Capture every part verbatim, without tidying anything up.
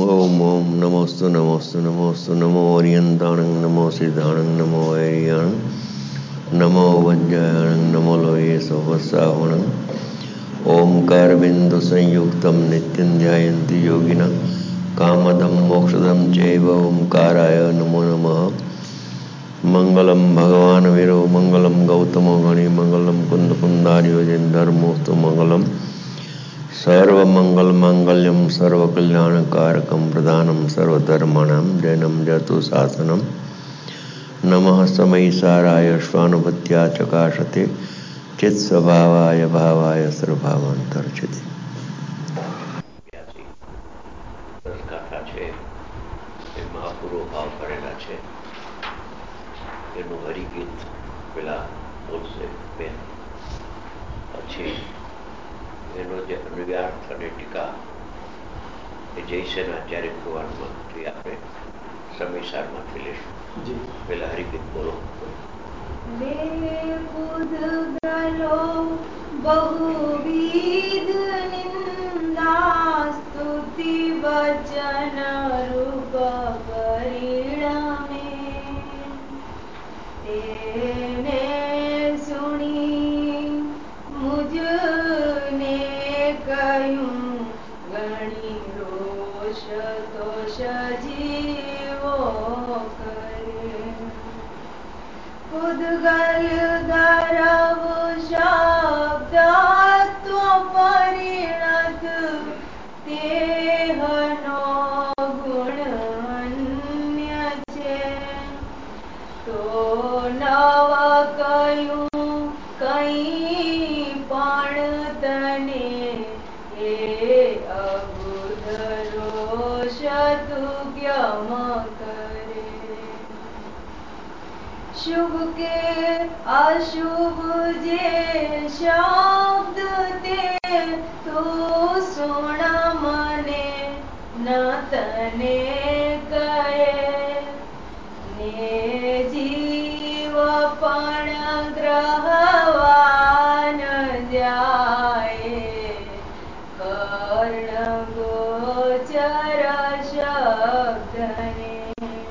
ओम ओम नमोस्तु नमोस्तु नमोस्तु नमो ओरियंताणं नमो सिद्धाणं नमो ऐरियाणं नमो वज्रायणं नमो लोये सोवसावणं ओंकार बिंदु संयुक्तं नित्यं ध्यायन्ति योगिनः कामदं मोक्षदं चैव ओंकाराय नमो नमः। मंगलम भगवान वीरो मंगलम गौतमो गणि मंगलम कुंद कुंदार्यो जैन धर्मोस्तु मंगलम सर्वमंगल मांगल्यम सर्वकल्याणकारकं प्रदानं सर्वधर्माणां जैनं जतु शासनं नमः समयिसाराय स्वानुभूत्या चकाशते चित्स्वभावाय भावाय सर्वभावांतर्चते। દસકાઠા છે એ મહાપૂર્વ ભાવ કરેલા છે. એનું હરિગીત પેલા બોલશે બેન, પછી એનો જે અન્વયાર્થ અને ટીકા એ જયસેનાચાર્ય ભગવાનમાંથી આપણે સમયસારમાંથી લેશું. પેલા હરિગીત બોલો. बहुविध निंदा स्तुति वचन रूप परिणामे तेने सुनी मुझने कहूँ गणी रोष तोष जीवो करे उद्गल दरव शब्दत्व परिणत तेहनो गुण अन्य छे तो नव कयूं कई पण तने ए अबुध रोष तू क्यम करे शुभ के अशुभ जे शब्द ते तू सुन मने न तने कहे ने जीव पण ग्रहवान जाए कर्ण गोचर शब्दने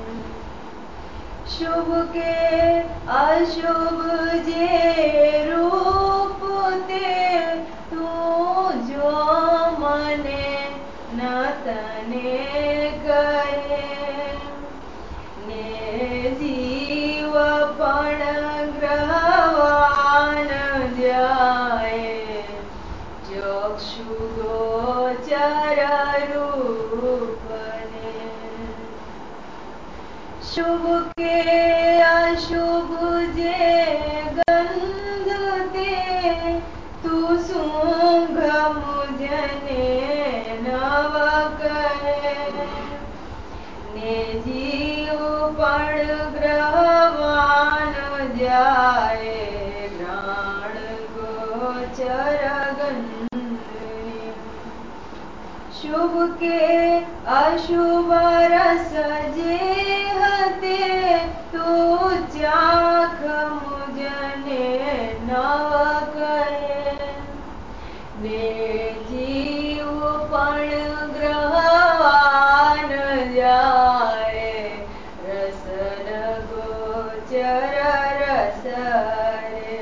शुभ के अशुभ जे रूप ते तू जो मने न तने कहे ने जीव पण ग्रहवान जाए चक्षु गोचर रूपने शुभ के अशुभ जे गंध ते तू सूंघ मुझने नव कहे ने जीव पण ग्रहवान जाए घ्राण गोचर गंधने शुभ के अशुभ रस जे हते तू चाख मुझने नव कहे ने जीव पण ग्रहवान जाए रसन गोचर रस रे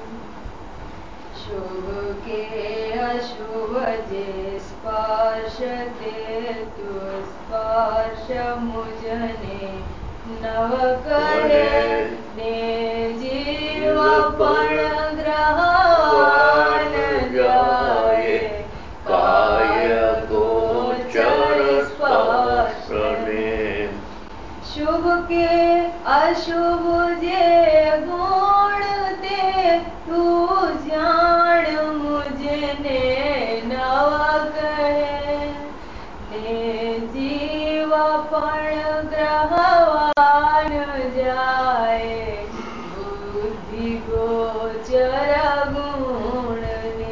शुभ के अशुभ जे स्पर्श ते तू स्पर्श मुझने नव करे ने जीव पण ग्रहवान जाए काय गोचर स्पर्शने शुभ के अशुभ जे गुण ते तू जान मुझने नव कहे ने जीव पण ग्रहवान जाए बुद्धि गोचर गुणने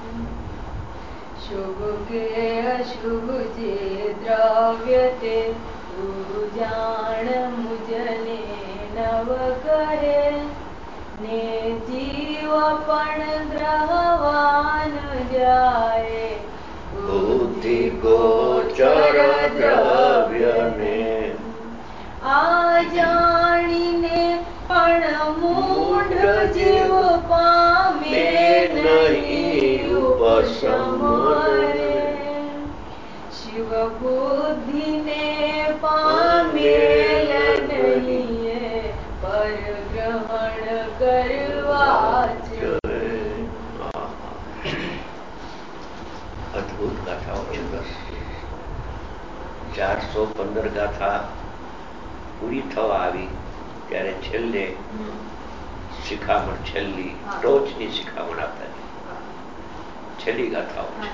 शुभ के अशुभ जे द्रव्य ते तू जान मुझने नव करे ने जीव पण ग्रहवान जाए बुद्धि गोचर ગોચર દ્રવ્યને આ જાણીને પણ મૂઢ જીવ પામે નહીં ઉપશમ રે. શિવ બુદ્ધિને પામેલ નહીં પરગ્રહણ કરવા છે. અદભુત ગાથાઓ છે. દસ ચારસો પંદર ગાથા પૂરી થવા આવી ત્યારે છેલ્લે શિખામણ, છેલ્લી ટોચની શિખામણ આપતા છેલ્લી ગાથાઓ છે.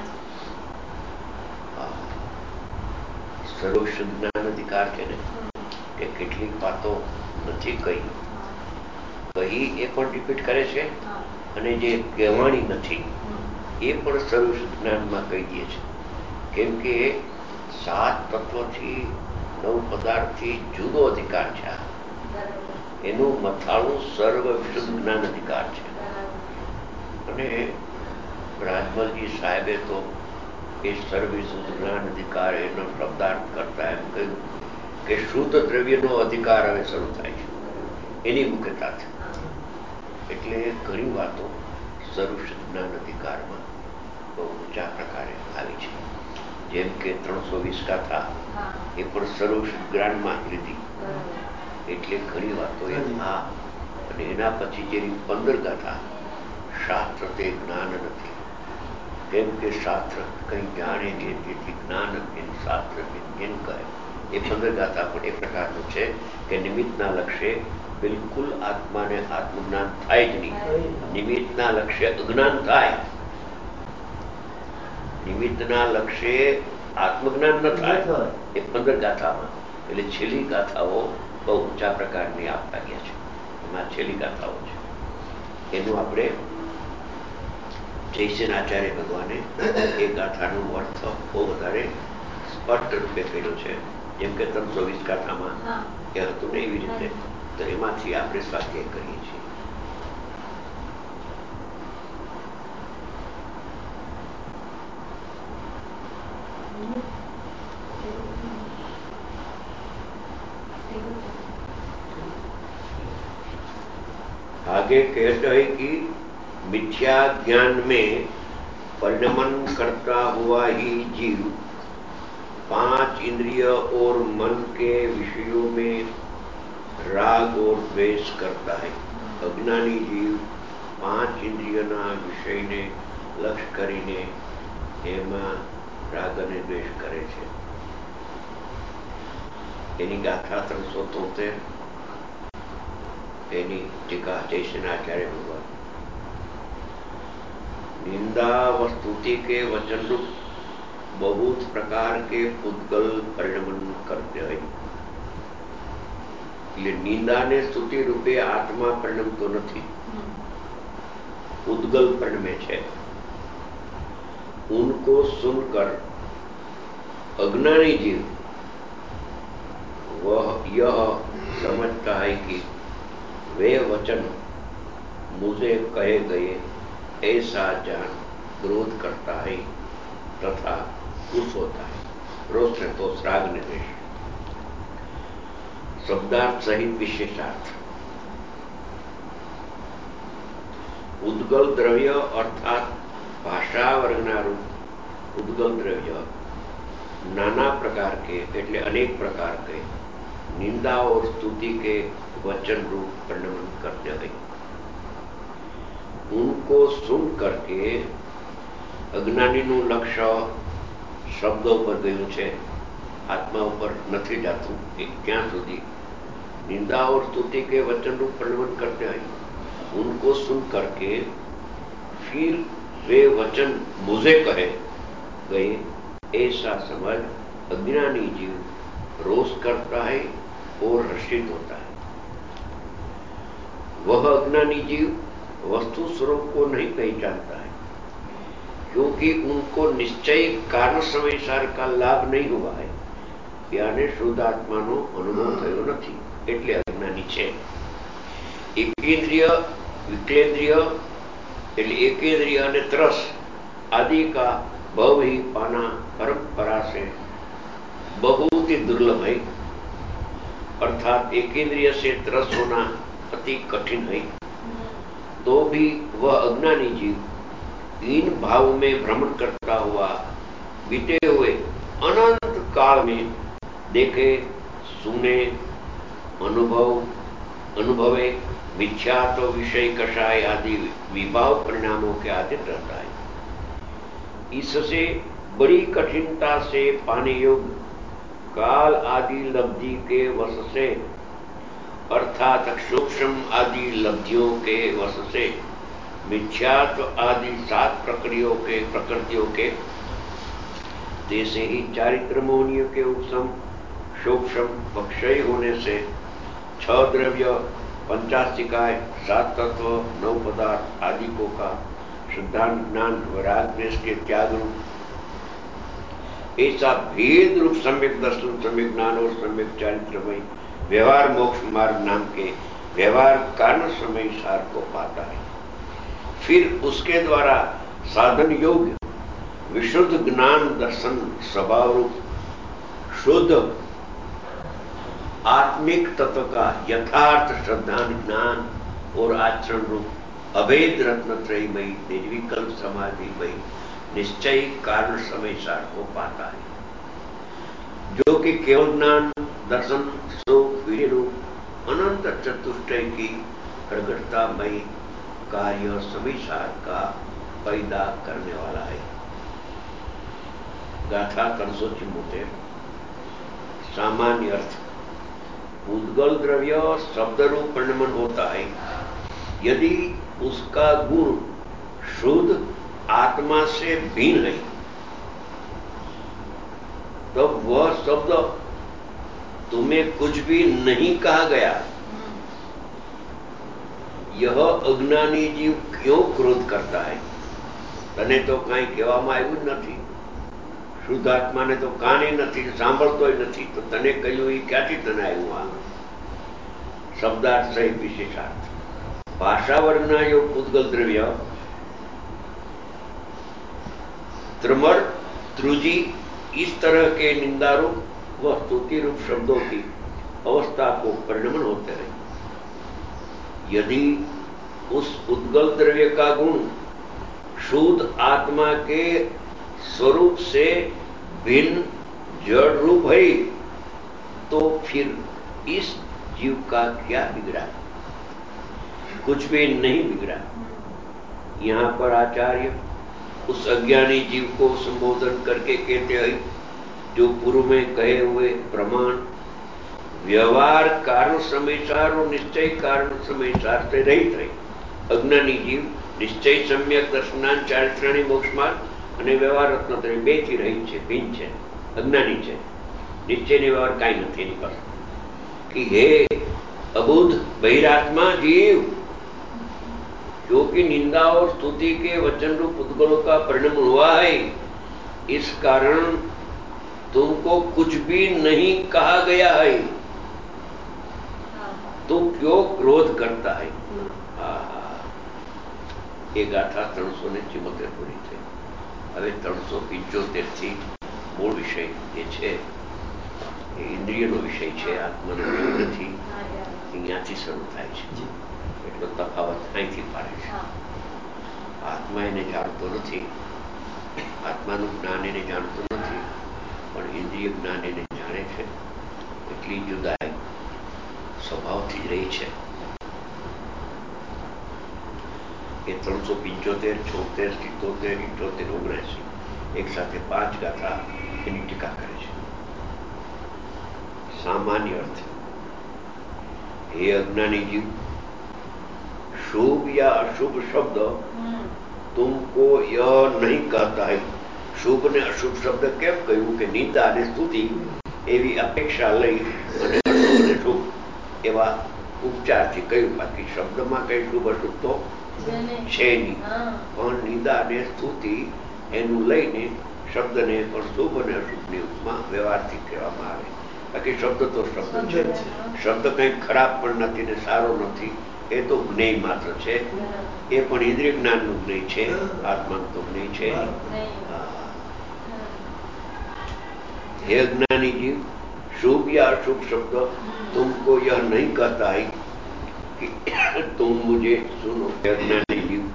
સર્વ શુદ્ધ જ્ઞાન અધિકાર છે ને, એ કેટલીક વાતો નથી કહી કહી એ પણ રિપીટ કરે છે, અને જે કહેવાની નથી એ પણ સર્વ શુદ્ધ જ્ઞાનમાં કહી દે છે. કેમ કે સાત તત્વથી નવ પદાર્થથી જુદો અધિકાર છે. એનું મથાળું સર્વ શુદ્ધ જ્ઞાન અધિકાર છે. અને રાજમલજી સાહેબે તો એ સર્વ શુદ્ધ જ્ઞાન અધિકાર એનો શબ્દાર્થ કરતા એમ કહ્યું કે શુદ્ધ દ્રવ્યનો અધિકાર હવે શરૂ થાય છે એની મુખ્યતાથી. એટલે ઘણી વાતો સર્વ શુદ્ધ જ્ઞાન અધિકારમાં બહુ ઊંચા પ્રકારે આવી છે. જેમ કે ત્રણસો વીસ ગાથા એ પણ સર્વ શુદ્ધ જ્ઞાનમાં લીધી. એટલે ઘણી વાતો એ આ અને એના પછી જેની પંદર ગાથા શાસ્ત્ર તે જ્ઞાન નથી. કેમ કે શાસ્ત્ર કંઈ જાણે છે તેથી જ્ઞાન એનું શાસ્ત્ર જેમ કહે એ પંદર ગાથા પણ એ પ્રકારનું છે કે નિમિત્તના લક્ષ્ય બિલકુલ આત્માને આત્મજ્ઞાન થાય જ નહીં. નિમિત્તના લક્ષ્ય અજ્ઞાન થાય, નિમિત્તના લક્ષ્ય આત્મજ્ઞાન ન થાય એ પંદર ગાથામાં. એટલે છેલ્લી ગાથાઓ બહુ ઊંચા પ્રકારની આપતા ગયા છે. એમાં છેલ્લી ગાથાઓ છે એનું આપણે જયસેન આચાર્ય ભગવાને એ ગાથાનો અર્થ બહુ વધારે સ્પષ્ટ રૂપે કર્યો છે. જેમ કે ત્રણસો વીસ ગાથામાં એ હતું ને એવી રીતે. તો એમાંથી આપણે સ્વાધ્યાય કરીએ છીએ. आगे कहते हैं कि मिथ्या ज्ञान में परिणमन करता हुआ ही जीव पांच इंद्रिय और मन के विषयों में राग और द्वेष करता है. अज्ञानी जीव पांच इंद्रियोना विषयने लक्ष्य કરીને એમાં રાગ અને દ્વેષ કરે છે. એની ગાથા ત્રણસો તોતેર એની ટીકા જયસેન आचार्य भगवान. निंदा व स्तुति के वचन रूप बहुत प्रकार के पुद्गल परिणमन करते हैं. એટલે નિંદા ને સ્તુતિ રૂપે આત્મા પરિણમતો નથી, ઉદ્ગલ પરિણમે છે. उनको सुनकर अज्ञानी जीव वह यह समझता है कि वे वचन मुझे कहे गए ऐसा जान क्रोध करता है तथा खुश होता है. रोष संतोष राग निर्देश. शब्दार्थ सहित विशेषार्थ. उद्गल द्रव्य अर्थात भाषा वर्गना रूप उद्गल द्रव्य नाना प्रकार के એટલે अनेक प्रकार के निंदा और स्तुति के वचन रूप परिणमन करते हैं. उनको सुन करके अज्ञानी નું લક્ષ્ય શબ્દો પર ગયું છે, આત્મા ઉપર નથી જાતું. ત્યાં સુધી निंदा और स्तुति के वचन रूप परिणमन करते हैं. उनको सुन करके फिर वे वचन मुझे कहे गए ऐसा समझ अज्ञानी जीव रोष करता है और हर्षित होता है. वह अज्ञानी जीव वस्तु स्वरूप को नहीं पहचानता है, क्योंकि उनको निश्चय कारण समय सार का लाभ नहीं हुआ है. यानी शुद्ध आत्मा नो अनुभव थयो નથી એટલે અજ્ઞાની છે. एकेंद्रिय विकेंद्रिय એટલે एकेंद्रिय અને ત્રસ आदि का भव ही पाना परंपरा से बहुत ही दुर्लभ है, अर्थात एक इंद्रिय से त्रस्त होना अति कठिन है, तो भी वह अज्ञानी जीव इन भाव में भ्रमण करता हुआ बीते हुए अनंत काल में देखे, सुने, अनुभव अनुभवे मिथ्या तो विषय कषाय आदि विभाव परिणामों के अधीन रहता है। इससे बड़ी कठिनता से पाने योग्य काल आदि लब्धि के वश से, अर्थात सूक्ष्म आदि लब्धियों के वश से, मिथ्यात्व आदि सात प्रक्रियों के प्रकृतियों के जैसे ही चारित्र मोहनियों के उपशम सूक्ष्म क्षय होने से छह द्रव्य, पंचाशिकाय, सात तत्व, नौ पदार्थ आदि को का सिद्धांत ज्ञान वैराग द्वेष के त्याग रूप ऐसा भेद रूप सम्यक दर्शन, सम्यक ज्ञान और सम्यक चारित्रमय व्यवहार मोक्ष मार्ग नाम के व्यवहार कारण समय सार को पाता है। फिर उसके द्वारा साधन योग्य विशुद्ध ज्ञान दर्शन स्वभाव रूप शुद्ध आत्मिक तत्व का यथार्थ श्रद्धा ज्ञान और आचरण रूप अभेद रत्नत्रयमयी निर्विकल्प समाधिमयी निश्चय कारण समय सार को पाता है, जो कि केवल ज्ञान दर्शन सुख वीर्य रूप अनंत चतुष्टय की प्रगटतामयी कार्य समय सार का पैदा करने वाला है। गाथा तीन सौ चौहत्तर। सामान्य अर्थ, उद्गल द्रव्य शब्द रूप परिणमन होता है यदि उसका गुण शुद्ध आत्मा से भिन्न है, तब तो वह शब्द तुम्हें कुछ भी नहीं कहा गया। यह अज्ञानी जीव क्यों क्रोध करता है? तने तो कहीं कहेवामां આવ્યું જ નથી, શુદ્ધ આત્માને તો કાને નથી, સાંભળતોય નથી, તો તને કહ્યું એ ક્યાંથી તને આવ્યું? આ શબ્દાર્થ સહિત વિશેષાર્થ भाषा वर्गना योग उद्गल द्रव्य त्रिमर त्रुजी इस तरह के निंदारूप व स्तुति रूप शब्दों की अवस्था को परिणमन होते हैं। यदि उस उद्गल द्रव्य का गुण शुद्ध आत्मा के स्वरूप से भिन्न जड़ रूप है, तो फिर इस जीव का क्या बिगड़ा? कुछ भी नहीं बिगड़ा। यहां पर आचार्य उस अज्ञानी जीव को संबोधन करके कहते हैं, जो पूर्व में कहे हुए प्रमाण व्यवहार कारण समयसार और निश्चय कारण समयसार से रहित है। अज्ञानी जीव निश्चय सम्यक दर्शनान चारित्राणी मोक्ष मार्ग અને વ્યવહાર રત્નત્રય બે થી રહિત છે, ભિન્ન છે, અજ્ઞાની છે। નિશ્ચય ને વ્યવહાર કાંઈ નથી એની પાસે। कि हे अबुध बहिरात्मा जीव, क्योंकि निंदा और स्तुति के वचन रूप उद्गलों का परिणाम हुआ है, इस कारण तुमको कुछ भी नहीं कहा गया है, तो क्यों क्रोध करता है? ये गाथा त्रणसो ने चुम्मोतेर पूरी थी। હવે ત્રણસો પિંચોતેર થી મૂળ વિષય જે છે એ ઇન્દ્રિયનો વિષય છે, આત્માનો વિષય નથી। અહીંયાથી શરૂ થાય છે, એટલો તફાવત અહીંથી પાડે છે। આત્મા એને જાણતો નથી, આત્માનું જ્ઞાન એને જાણતો નથી, પણ ઇન્દ્રિય જ્ઞાન એને જાણે છે। એટલી જુદાઈ સ્વભાવથી જ રહી છે। એ ત્રણસો પિંચોતેર, છોતેર, સિત્તોતેર, ઇઠોતેર, ઓગણસી એક સાથે પાંચ ગાથા એની ટીકા કરે છે। सामान्य अर्थ, हे अज्ञानी जीव, शुभ या अशुभ शब्द तुमको यह नहीं कहता है। शुभ ने अशुभ शब्द केम कहूं कि निंदा ने स्तुति एवी अपेक्षा लई અને અશુભ ને શુભ એવા ઉપચારથી કહ્યું। બાકી શબ્દમાં કઈ શુભ અશુભ તો છે નહીં, પણ નિંદા અને સ્તુતિ એનું લઈને શબ્દને પણ શુભ અને અશુભની ઉપમા વ્યવહારથી કહેવામાં આવે। બાકી શબ્દ તો શબ્દ છે, શબ્દ કંઈ ખરાબ પણ નથી ને સારો નથી, એ તો જ્ઞેય માત્ર છે। એ પણ ઇન્દ્રિય જ્ઞાનનું જ્ઞેય છે, આત્માનું તો જ્ઞેય છે। हे अज्ञानी जीव, शुभ या अशुभ शब्द तुमको यह नहीं कहता है कि तुम मुझे सुनो। हे अज्ञानी जीव,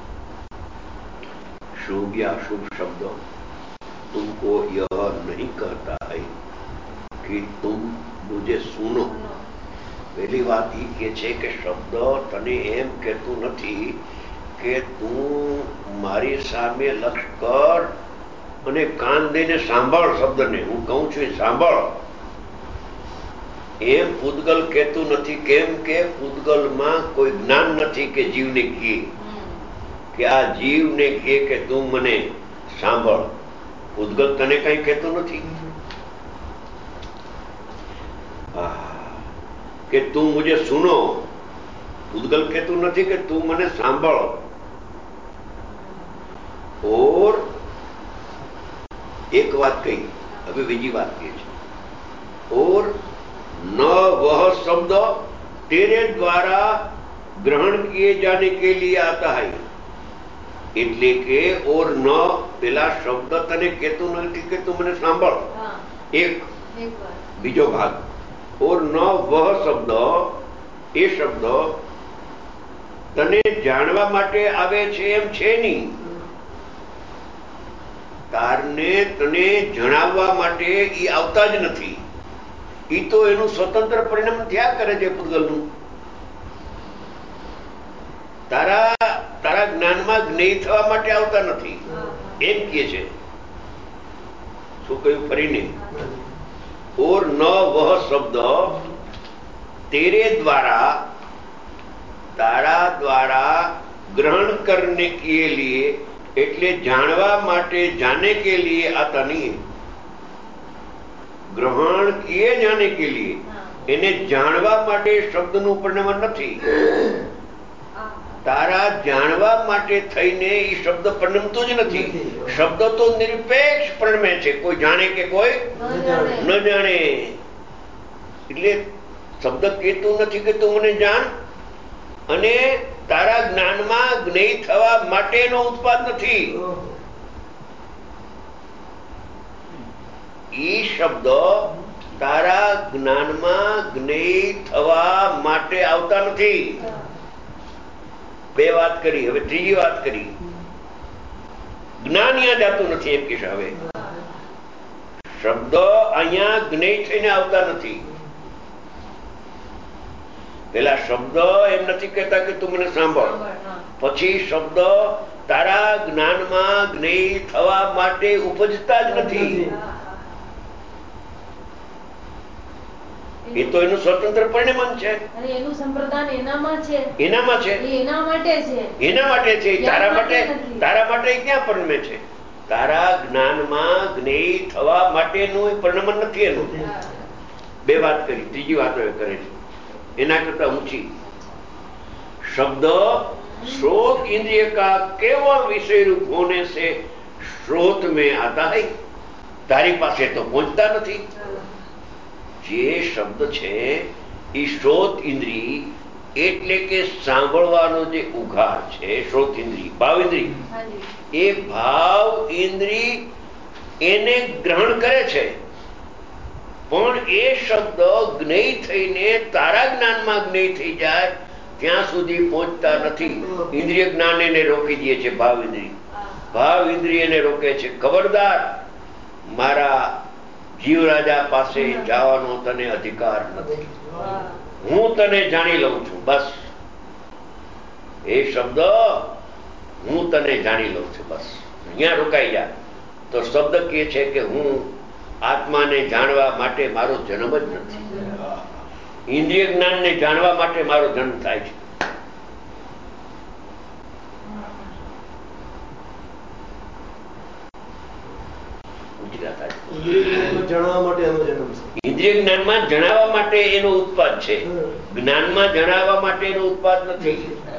शुभ या अशुभ शब्द तुमको यह नहीं कहता है कि तुम मुझे सुनो। પહેલી વાત એ કે છે કે શબ્દ તને એમ કહેતું નથી કે તું મારી સામે લક્ષ કર અને કાન દઈને સાંભળ શબ્દને, હું કહું છું એ સાંભળ, એમ પૂતગલ કહેતું નથી. કેમ કે પૂતગલમાં કોઈ જ્ઞાન નથી કે જીવને કહે કે આ જીવને કહે કે તું મને સાંભળ. પૂતગલ તને કઈ કહેતું નથી કે તું મુझे सुनो. પૂતગલ કહેતું નથી કે તું મને સાંભળ. ઓર એક વાત કહી, હવે બીજી વાત કહે છે, और न वह शब्द तेरे द्वारा ग्रहण किए जाने के लिए आता है. એટલે કે और न પેલા શબ્દ તને કહેતું નથી કે તું મને સાંભળ, એક બીજો ભાગ, और न वह शब्द એ શબ્દ તને જાણવા માટે આવે છે એમ છે નહીં. તારને તને જણાવવા માટે એ આવતા જ નથી. એ તો એનું સ્વતંત્ર પરિણામ થયા કરે છે પૂતગલનું. તારા તારા જ્ઞાનમાં જ્ઞેય થવા માટે આવતા નથી એમ કહે છે. શું કહ્યું ફરીને? और न वह शब्द तेरे द्वारा, तारा द्वारा ग्रहण करने के लिए, એટલે જાણવા માટે, જાने के लिए आता नहीं. ગ્રહણ किए जाने के लिए, એને જાણવા માટે શબ્દનું પરિણામ નથી. તારા જાણવા માટે થઈને એ શબ્દ પરિણમતો જ નથી. શબ્દ તો નિરપેક્ષ પરિણમે છે, કોઈ જાણે કે કોઈ ન જાણે. એટલે શબ્દ કહેતું નથી કે તું મને જાણ, અને તારા જ્ઞાનમાં જ્ઞેય થવા માટેનો ઉત્પાદ નથી. એ શબ્દ તારા જ્ઞાનમાં જ્ઞેય થવા માટે આવતા નથી. બે વાત કરી, હવે ત્રીજી વાત કરી. જ્ઞાન અહીંયા જાતું નથી એમ કહેશે. હવે શબ્દ અહીંયા જ્ઞેય થઈને આવતા નથી. પેલા શબ્દ એમ નથી કહેતા કે તું મને સાંભળ, પછી શબ્દ તારા જ્ઞાનમાં જ્ઞેય થવા માટે ઉપજતા જ નથી. એ તો એનું સ્વતંત્ર પરિણામ છે, અને એનું સંપ્રદાન એનામાં છે, એનામાં છે, એના માટે છે, એના માટે છે. તારા માટે, તારા માટે ક્યાં પરિણમે છે? તારા જ્ઞાનમાં જ્ઞેય થવા માટેનું પરિણામ નથી એનું. બે વાત કરી, ત્રીજી વાત કરે છે એના કરતા ઊંચી. शब्द श्रोत इंद्रिय का केवल विषय रूप होने से श्रोत में आता है. तारी पासे तो पहुंचता नहीं. જે શબ્દ છે એ શ્રોત ઇન્દ્રિય એટલે કે સાંભળવાનો જે ઉઘાડ છે, શ્રોત ઇન્દ્રિય, ભાવ ઇન્દ્રિય, એ ભાવ ઇન્દ્રિય એને ગ્રહણ કરે છે, પણ એ શબ્દ જ્ઞેય થઈને તારા જ્ઞાનમાં જ્ઞેય થઈ જાય ત્યાં સુધી પહોંચતા નથી. ઇન્દ્રિય જ્ઞાન એને રોકી દે છે. ભાવ ઇન્દ્રિય, ભાવ ઇન્દ્રિય એને રોકે છે. ખબરદાર, મારા જીવ રાજા પાસે જવાનો તને અધિકાર નથી. હું તને જાણી લઉં છું, બસ. એ શબ્દ હું તને જાણી લઉં છું, બસ. અહીંયા રોકાઈ જાય તો શબ્દ કહે છે કે હું આત્માને જાણવા માટે મારો જન્મ જ નથી. ઇન્દ્રિય જ્ઞાનને જાણવા માટે મારો જન્મ થાય છે. ઇન્દ્રિય જ્ઞાનમાં જણાવવા માટે એનો ઉત્પાદ છે, જ્ઞાનમાં જણાવવા માટે એનો ઉત્પાદ નથી.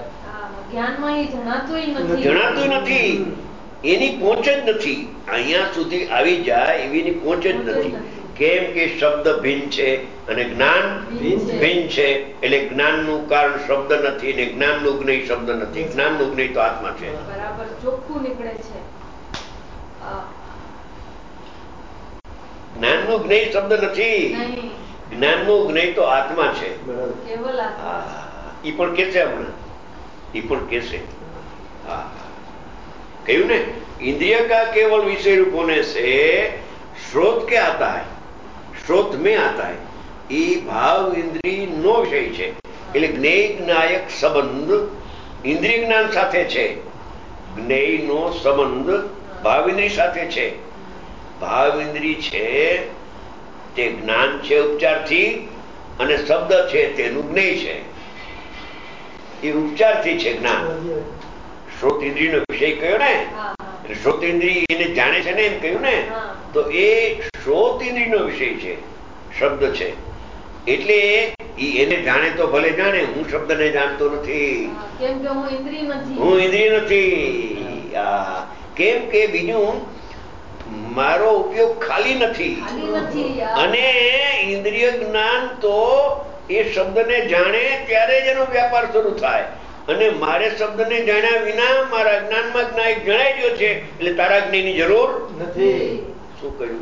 જણાતું નથી, એની પહોંચ જ નથી. અહીંયા સુધી આવી જાય એવી પહોંચ જ નથી. કેમ કે શબ્દ ભિન્ન છે અને જ્ઞાન ભિન્ન છે. એટલે જ્ઞાનનું કારણ શબ્દ નથી અને જ્ઞાનનું જ્ઞેય શબ્દ નથી. જ્ઞાનનું જ્ઞેય તો આત્મા છે. બરાબર ચોખ્ખું નીકળે છે. જ્ઞાનનું જ્ઞેય શબ્દ નથી. જ્ઞાનનું જ્ઞેય તો આત્મા છે. કેવલ આત્મા. ઈ પણ કેશે હમણાં, ઈ પણ કેશે. હા, કહ્યું ને, इंद्रिय का केवल विषय रूप होने से स्रोत क्या आता है, स्रोत में आता है. એ ભાવ ઇન્દ્રિય નો વિષય છે. એટલે જ્ઞેય જ્ઞાયક સંબંધ ઇન્દ્રિય જ્ઞાન સાથે છે. જ્ઞેય નો સંબંધ ભાવ ઇન્દ્રિય સાથે છે. ભાવ ઇન્દ્રિય છે તે જ્ઞાન છે ઉપચારથી, અને શબ્દ છે તેનું જ્ઞેય છે. એ ઉપચારથી છે જ્ઞાન. શ્રોત ઇન્દ્રિયનો વિષય કયો ને, એટલે શ્રોત ઇન્દ્રિય એને જાણે છે ને એમ કહ્યું ને, તો એ શ્રોત ઇન્દ્રિયનો વિષય છે, શબ્દ છે. એટલે ઈ એને જાણે તો ભલે જાણે, હું શબ્દને જાણતો નથી. કેમ કે હું ઇન્દ્રિય નથી. હું ઇન્દ્રિય નથી. આ કેમ કે બીજું મારો ઉપયોગ ખાલી નથી. અને ઇન્દ્રિય જ્ઞાન તો એ શબ્દને જાણે ત્યારે જ એનો વ્યાપાર શરૂ થાય. અને મારે શબ્દને જાણ્યા વિના મારા જ્ઞાનમાં જ્ઞાયક જણાઈ ગયો છે, એટલે તારા જ્ઞાનની જરૂર નથી. શું કહ્યું?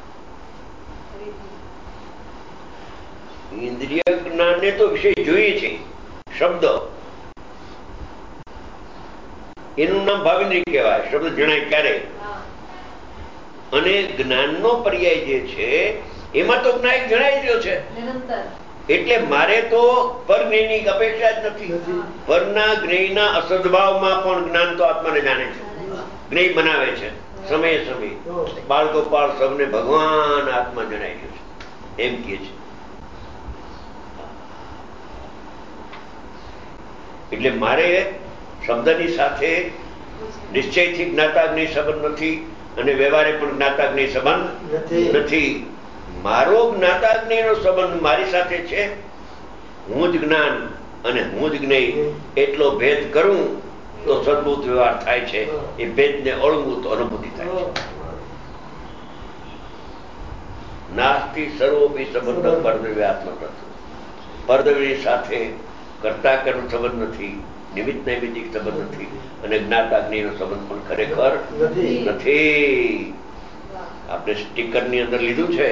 ઇન્દ્રિય જ્ઞાનને તો વિષય જોઈએ છે, શબ્દ. એનું નામ ભાવેન્દ્રિય કહેવાય. શબ્દ જણાય ક્યારે? અને જ્ઞાનનો પર્યાય જે છે એમાં તો જ્ઞાયક જણાઈ રહ્યો છે. એટલે મારે તો પર જ્ઞેયની અપેક્ષા જ નથી. પરના જ્ઞેયના અસદભાવમાં પણ જ્ઞાન તો આત્માને જાણે છે, જ્ઞેય બનાવે છે સમયે સમયે. બાળ ગોપાળ સૌને ભગવાન આત્મા જણાઈ ગયો છે એમ કહે છે. એટલે મારે શબ્દની સાથે નિશ્ચયથી જ્ઞાતાગ્નિ સંબંધ નથી, અને વ્યવહારે પણ જ્ઞાતાગ્નિ સંબંધ નથી. મારો જ્ઞાતાગ્નિનો સંબંધ મારી સાથે છે. હું જ જ્ઞાન અને હું જ જ્ઞેય એટલો ભેદ કરું તો સદભૂત વ્યવહાર થાય છે. એ ભેદને ઓળંગવું તો અનુભૂતિ થાય છે. નાસ્તિ સર્વોપી સંબંધ પરદ્રવ્ય આત્મતત્વ. પરદ્રવ્યની સાથે કર્તા કર્મ સંબંધ નથી, નિમિત્ત નૈમિત્તિક સંબંધ નથી, અને જ્ઞાતાગ્નિનો સંબંધ પણ ખરેખર નથી. આપણે સ્ટીકરની અંદર લીધું છે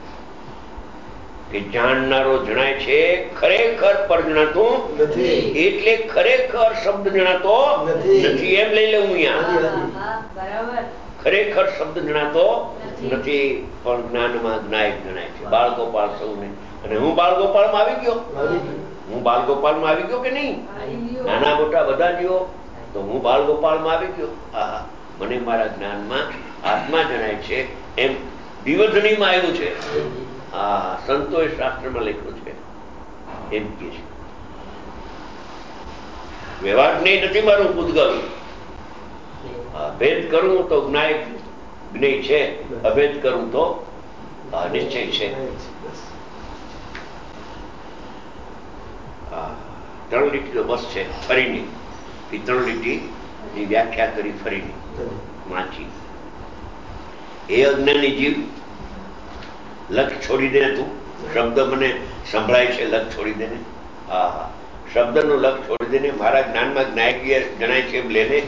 કે જાણનારો જણાય છે, ખરેખર પર જણાતું નથી. એટલે ખરેખર શબ્દ જણાતો નથી એમ લઈ લઉં અહીંયા. ખરેખર શબ્દ જણાતો નથી, પણ જ્ઞાનમાં જ્ઞાયક જણાય છે. બાળ ગોપાળ સૌને. અને હું બાળ ગોપાળમાં આવી ગયો. હું બાળ ગોપાળમાં આવી ગયો કે નહીં? નાના મોટા બધા જીવો તો હું બાળ ગોપાળમાં આવી ગયો. હા, મને મારા જ્ઞાનમાં આત્મા જણાય છે એમ દ્વિવધનીમાં આવ્યું છે. હા, સંતોએ શાસ્ત્રમાં લખ્યું છે એમ કે છે. વ્યવહાર જ્ઞેય નથી મારું પૂતગલ. ભેદ કરું તો જ્ઞાયક જ્ઞેય છે, અભેદ કરું તો નિશ્ચય છે. ત્રણ લીટીઓ બસ છે ફરીની. એ ત્રણ લીટીની વ્યાખ્યા કરી ફરીની વાંચી. એ અજ્ઞાની જીવ, લક્ષ છોડી દે તું. શબ્દ મને સંભળાય છે, લક્ષ છોડી દે ને. હા હા, શબ્દનું લક્ષ છોડી દે ને. મારા જ્ઞાનમાં જ્ઞાયક જણાય છે એમ લેને.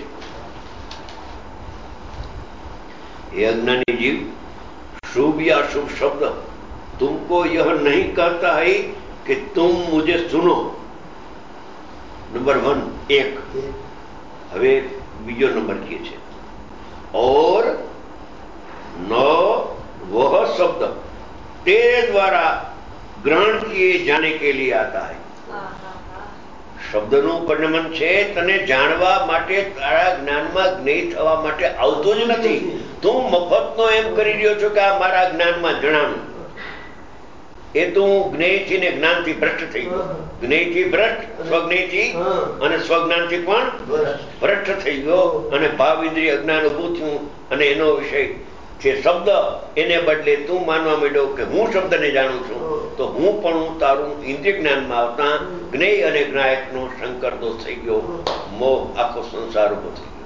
એ અજ્ઞાની जीव शुभ या अशुभ शब्द तुमको यह नहीं कहता है कि तुम मुझे सुनो. नंबर वन एक. હવે બીજો નંબર કે છે और न वह शब्द तेरे द्वारा ग्रहण किए जाने के लिए आता है. શબ્દનું પરિણમન છે તને જાણવા માટે, તારા જ્ઞાનમાં જ્ઞેય થવા માટે આવતું જ નથી. તું મફતનો એમ કરી રહ્યો છો કે આ મારા જ્ઞાનમાં જણાવું. એ તું જ્ઞેયથી ને જ્ઞાનથી ભ્રષ્ટ થઈ ગયો. જ્ઞેયથી ભ્રષ્ટ, સ્વજ્ઞેયથી અને સ્વજ્ઞાનથી પણ ભ્રષ્ટ થઈ ગયો. અને ભાવ ઇન્દ્રિય અજ્ઞાન ઉભું થયું, અને એનો વિષય છે શબ્દ. એને બદલે તું માનવા માંડ્યો કે હું શબ્દને જાણું છું, તો હું પણ હું તારું ઇન્દ્રિય જ્ઞાનમાં આવતા જ્ઞેય અને જ્ઞાયકનો શંકર દોષ થઈ ગયો. મોહ, આખો સંસાર ઉભો થઈ ગયો.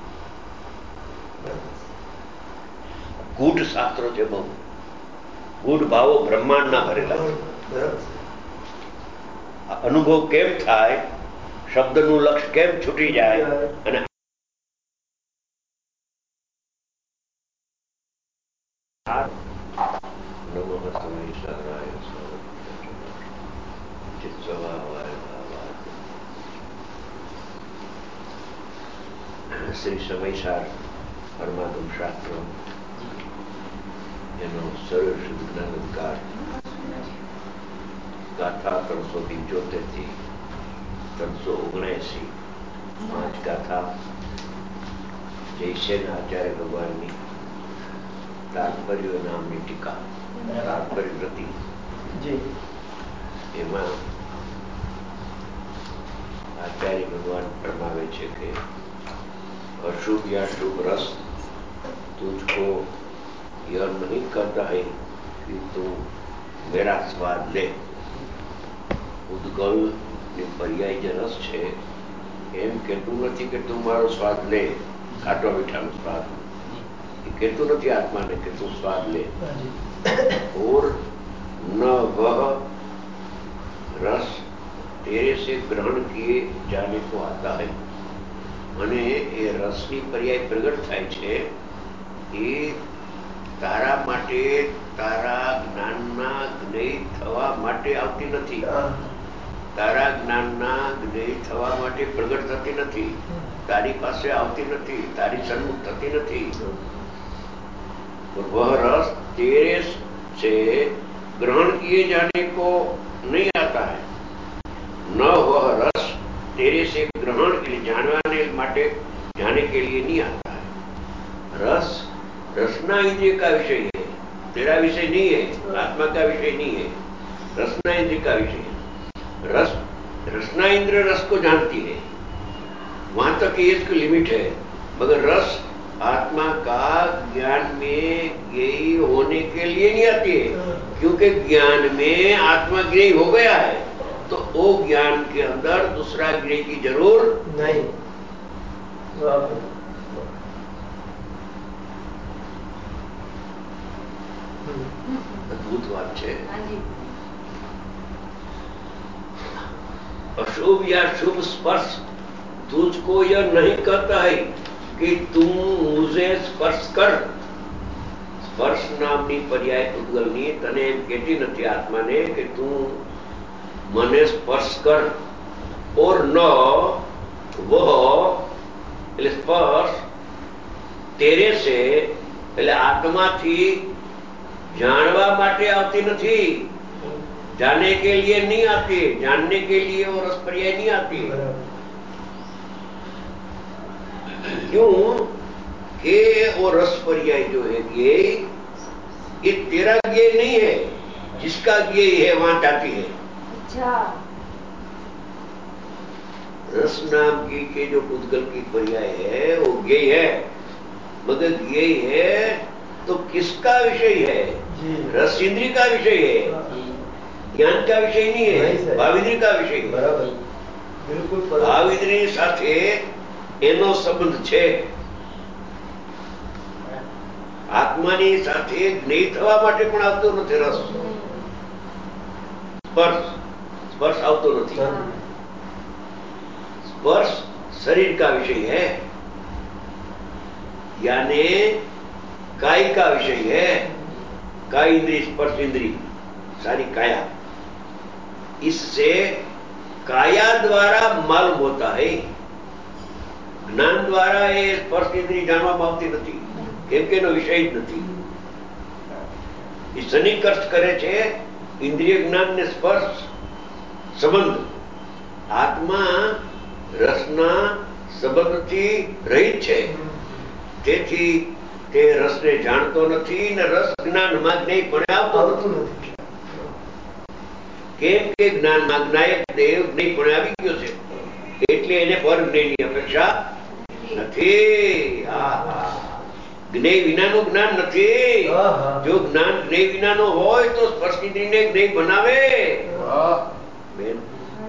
ગૂઢ શાસ્ત્રો છે, બહુ ગૂઢ ભાવો બ્રહ્માંડના ભરેલા છે. અનુભવ કેમ થાય, શબ્દનું લક્ષ કેમ છૂટી જાય, અને साराय चित्स्वभावाय भावाय શ્રી સમયસાર પરમાગમ શાસ્ત્ર એનો સર્વ શુદ્ધ જ્ઞાન અધિકાર ગાથા ત્રણસો પંચોતેર થી ત્રણસો ઓગણએસી પાંચ ગાથા જયસેન આચાર્ય ભગવાનની તાત્પર્ય નામની ટીકા તાત્પર્ય પ્રતિ એમાં આચાર્ય ભગવાન ફરમાવે છે કે अशुभ या शुभ रस तुझको यह नहीं कहता है कि तू मेरा स्वाद ले। ઉદ્ગલ ની પર્યાય જે રસ છે એમ કહેતું નથી કે તું મારો સ્વાદ લે, ખાટો મીઠાનો સ્વાદ એ કહેતું નથી આત્માને કે તું સ્વાદ લે। और न वह रस तेरे से ग्रहण किए जाने को आता है। અને એ રસની પર્યાય પ્રગટ થાય છે એ તારા માટે તારા જ્ઞાનના જ્ઞેય થવા માટે આવતી નથી, તારા જ્ઞાનના જ્ઞેય થવા માટે પ્રગટ થતી નથી, તારી પાસે આવતી નથી, તારી સન્મુખ થતી નથી। वह रस तेरे से ग्रहण किए जाने को नहीं आता है। न वह रस तेरे से ग्रहण के लिए जानवाने माटे जाने के लिए नहीं आता है। रस रसना इंद्रिय का विषय है, तेरा विषय नहीं है, आत्मा का विषय नहीं है, रसना इंद्रिय का विषय है। रस रसना इंद्र रस को जानती है, वहां तक ये इसकी लिमिट है, मगर रस आत्मा का ज्ञान में ज्ञेय होने के लिए नहीं आती है, क्योंकि ज्ञान में आत्मा ज्ञेय हो गया है, तो वो ज्ञान के अंदर दूसरा ज्ञेय की जरूर नहीं। अद्भुत बात है। अशुभ या शुभ स्पर्श तुझको यह नहीं कहता है कि तुम मुझे स्पर्श कर। स्पर्श नामनी पर्याय उद्गलनी तने एम कहती નથી આત્માને કે તું મને સ્પર્શ કર। और न वह એટલે સ્પર્શ તેરે से એટલે આત્માથી જાણવા માટે આવતી નથી, जानने के लिए नहीं आती, जानने के लिए वो रस पर्याय नहीं आती। क्यों कि वो रस पर्याय जो है ये ये तेरा ज्ञेय नहीं है, जिसका ज्ञेय है वहां जाती है। अच्छा। रस नाम की के जो उद्गल की पर्याय है वो ज्ञेय है, मगर ज्ञेय है तो किसका विषय है? रस इंद्रिय का विषय है, ज्ञान का विषय नहीं है, भाविद्री का विषय है। बराबर, बिल्कुल। भाविद्री साथे एनो संबंध छे, आत्मानी साथे ज्ञेय थवा माटे पण आवतो नथी रस। स्पर्श स्पर्श आवतो नथी। स्पर्श शरीर का विषय है, यानी काय का विषय है। काय इंद्रिय, स्पर्श इंद्रिय, सारी काया, इससे काया द्वारा मालूम होता है, ज्ञान द्वारा ये स्पर्श इंद्रिय जानवामां आवती नथी, केम के एनो विषय ज नथी। ई सन्निकर्ष करे छे इंद्रिय ज्ञान ने स्पर्श संबंध। आत्मा रसना संबंधथी रहित छे, તેથી તે રસને જાણતો નથી ને રસ જ્ઞાનમાં જ્ઞેય પણ આવતો નથી। કેમ કે જ્ઞાનમાં જ્ઞાયક દેવ જ્ઞેય પણ આવી ગયો છે, એટલે એને પર જ્ઞેયની અપેક્ષા નથી। જ્ઞેય વિનાનું જ્ઞાન નથી। જો જ્ઞાન જ્ઞેય વિનાનો હોય તો સ્પર્શ ઇન્દ્રિયને જ્ઞેય બનાવે। બેન,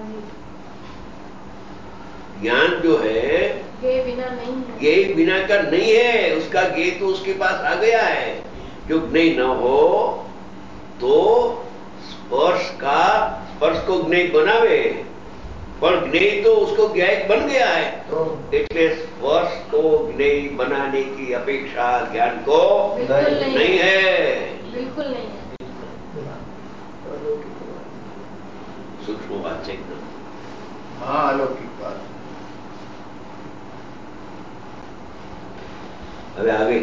ज्ञान जो है ज्ञेय बिना नहीं है, ज्ञेय बिना का नहीं है, उसका ज्ञेय तो उसके पास आ गया है। जो ज्ञेय न हो तो स्पर्श का स्पर्श को ज्ञेय बनावे, पर ज्ञेय तो उसको ज्ञायक बन गया है, એટલે स्पर्श को ज्ञेय बनाने की अपेक्षा ज्ञान को बिल्कुल नहीं, नहीं है। बिल्कुल नहीं है। સૂક્ષ્મ વાત છે એકદમ. હા, અલૌકિક વાત. હવે आगे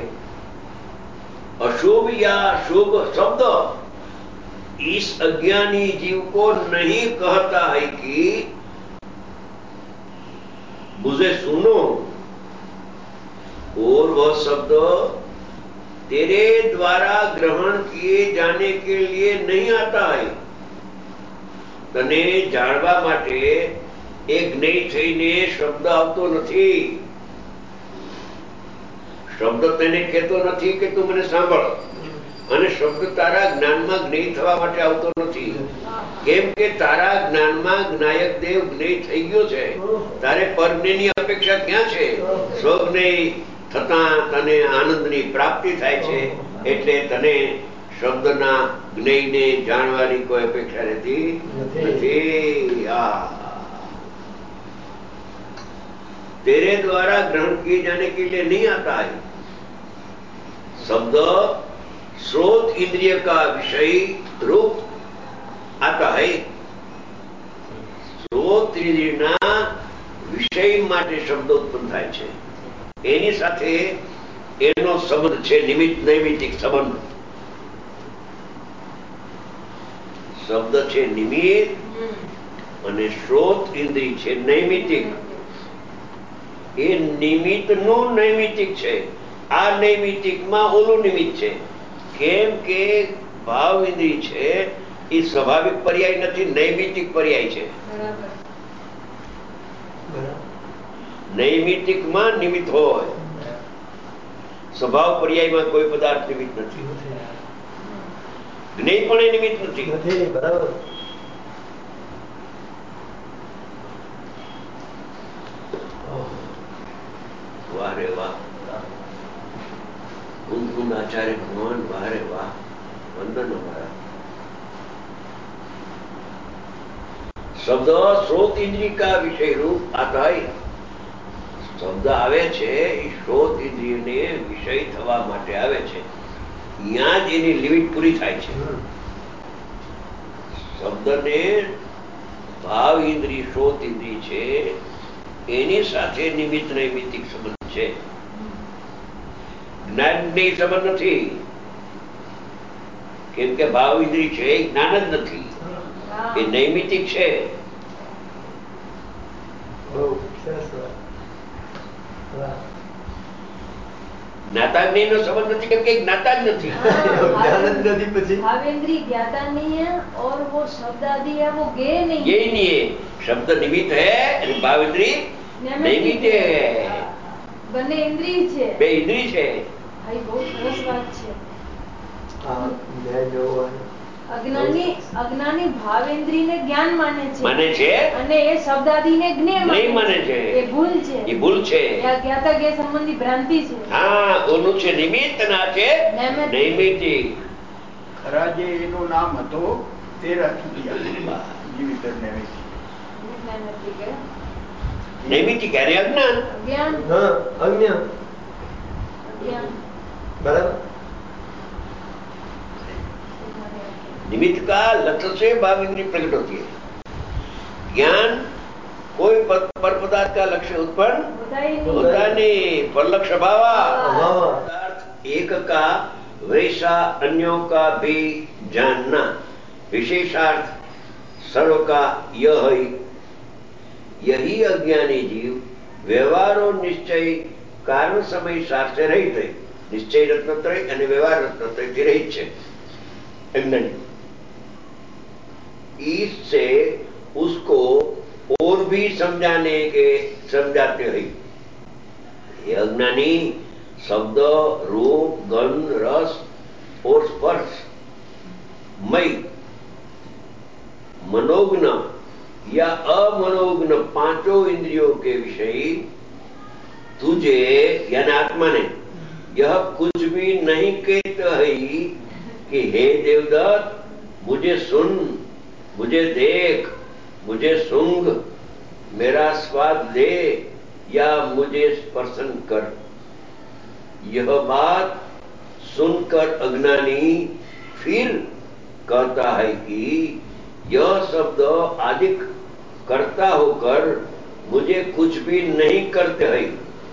अशुभ या शुभ शब्द इस अज्ञानी जीव को नहीं कहता है कि मुझे सुनो, और वह शब्द तेरे द्वारा ग्रहण किए जाने के लिए नहीं आता है. तने जाणवा माटे एक જ્ઞેય થઈને શબ્દ આવતો નથી. શબ્દ તેને કહેતો નથી કે તું મને સાંભળ, અને શબ્દ તારા જ્ઞાનમાં જ્ઞેય થવા માટે આવતો નથી. કેમ કે તારા જ્ઞાનમાં જ્ઞાયક દેવ જ્ઞેય થઈ ગયો છે. તારે પરજ્ઞેયની અપેક્ષા ક્યાં છે? સ્વજ્ઞેય થતા તને આનંદની પ્રાપ્તિ થાય છે, એટલે તને શબ્દના જ્ઞેયને જાણવાની કોઈ અપેક્ષા રહેતી નથી. આ तेरे द्वारा ग्रहण किए जाने के लिए नहीं आता है. शब्द स्रोत इंद्रिय का विषय रूप आता है. स्रोत इंद्रियना વિષય માટે શબ્દ ઉત્પન્ન થાય છે. એની સાથે એનો સંબંધ છે નિમિત્ત નૈમિતિક સંબંધ. શબ્દ છે નિમિત્ત અને સ્રોત ઇન્દ્રિય છે નૈમિતિક. એ નિમિત્ત નું નૈમિતિક છે. આ નૈમિતિક માં ઓલું નિમિત્ત છે. કેમ કે ભાવ ઇન્દ્રિય છે એ સ્વાભાવિક પર્યાય નથી, નૈમિતિક પર્યાય છે. નૈમિતિક માં નિમિત્ત હોય, સ્વભાવ પર્યાયમાં કોઈ પદાર્થ નિમિત્ત નથી. જ્ઞેય પણ એ નિમિત્ત નથી. બરાબર. વાહ રે વાહ. કુંદ કુંદ આચાર્ય ભગવાન, વાહ રે વાહ, વંદન અમારા. શબ્દ સ્રોત ઇન્દ્રિય કા વિષય રૂપ आता है. શબ્દ આવે છે એ સ્રોત ઇન્દ્રિયને વિષય થવા માટે આવે છે. ત્યાં જ એની લિમિટ પૂરી થાય છે. શબ્દને ભાવ ઇન્દ્રિય સ્રોત ઇન્દ્રિય છે, એની સાથે નિમિત્ત નૈમિતિક સંબંધ છે. જ્ઞાનની સંબંધ નથી. કેમ કે ભાવ ઇન્દ્રિય છે એ જ્ઞાન જ નથી, એ નૈમિતિક છે. જ્ઞાતા જ્ઞેય નો સંબંધ નથી, કેમ કે જ્ઞાતા જ નથી. भावेंद्री ज्ञाता नहीं है और वो शब्द आदि है वो गे नहीं. यही नहीं है. शब्द निमित्त है और भाव इंद्रिय नैमित्त है. બંને ઇન્દ્રિય છે, બે ઇન્દ્રિય છે. ભાઈ બહુ સરસ વાત છે. હા, ન્યાય જોવો. અજ્ઞાની અજ્ઞાની ભાવેન્દ્રિયને જ્ઞાન માને છે, માને છે, અને એ શબ્દાદિને જ્ઞેય નહીં માને છે. એ ભૂલ છે. એ ભૂલ છે. એ જ્ઞાતા જ્ઞેય સંબંધી ભ્રાંતિ છે. હા, ઓલું છે નિમિત્ત અને આ છે નૈમિતિક. ખરા જે એનું નામ હતું તે રાખી દીધા. નિમિત્ત નૈમિતિક. નૈમિતિક એટલે અજ્ઞાન. જ્ઞાન. હા, અજ્ઞાન. જ્ઞાન. બરાબર. निमित्त का लक्ष्य से भाव इंद्रिय प्रकट होती है. ज्ञान कोई पर पदार्थ का लक्ष्य उत्पन्न होता नहीं. पर लक्ष्य भावा पदार्थ एक का वैसा अन्यों का भी जानना. विशेषार्थ सर्व का यह यही अज्ञानी जीव व्यवहारो निश्चय कारण समय सार से रहित है. निश्चय रत्नत्रय અને વ્યવહાર રત્નत्रय થી રહિત છે अज्ञानी. इससे उसको और भी समझाने के समझाते हैं. ये अज्ञानी शब्द रूप गंध रस और स्पर्श मय मनोज्ञ या अमनोज्ञ पांचों इंद्रियों के विषय तुझे यानी आत्मा ने यह कुछ भी नहीं कहता है कि हे देवदत्त मुझे सुन, मुझे देख, मुझे सूंघ, मेरा स्वाद ले या मुझे स्पर्शन कर. यह बात सुनकर अज्ञानी फिर कहता है कि यह शब्द अधिक करता होकर मुझे कुछ भी नहीं करते है,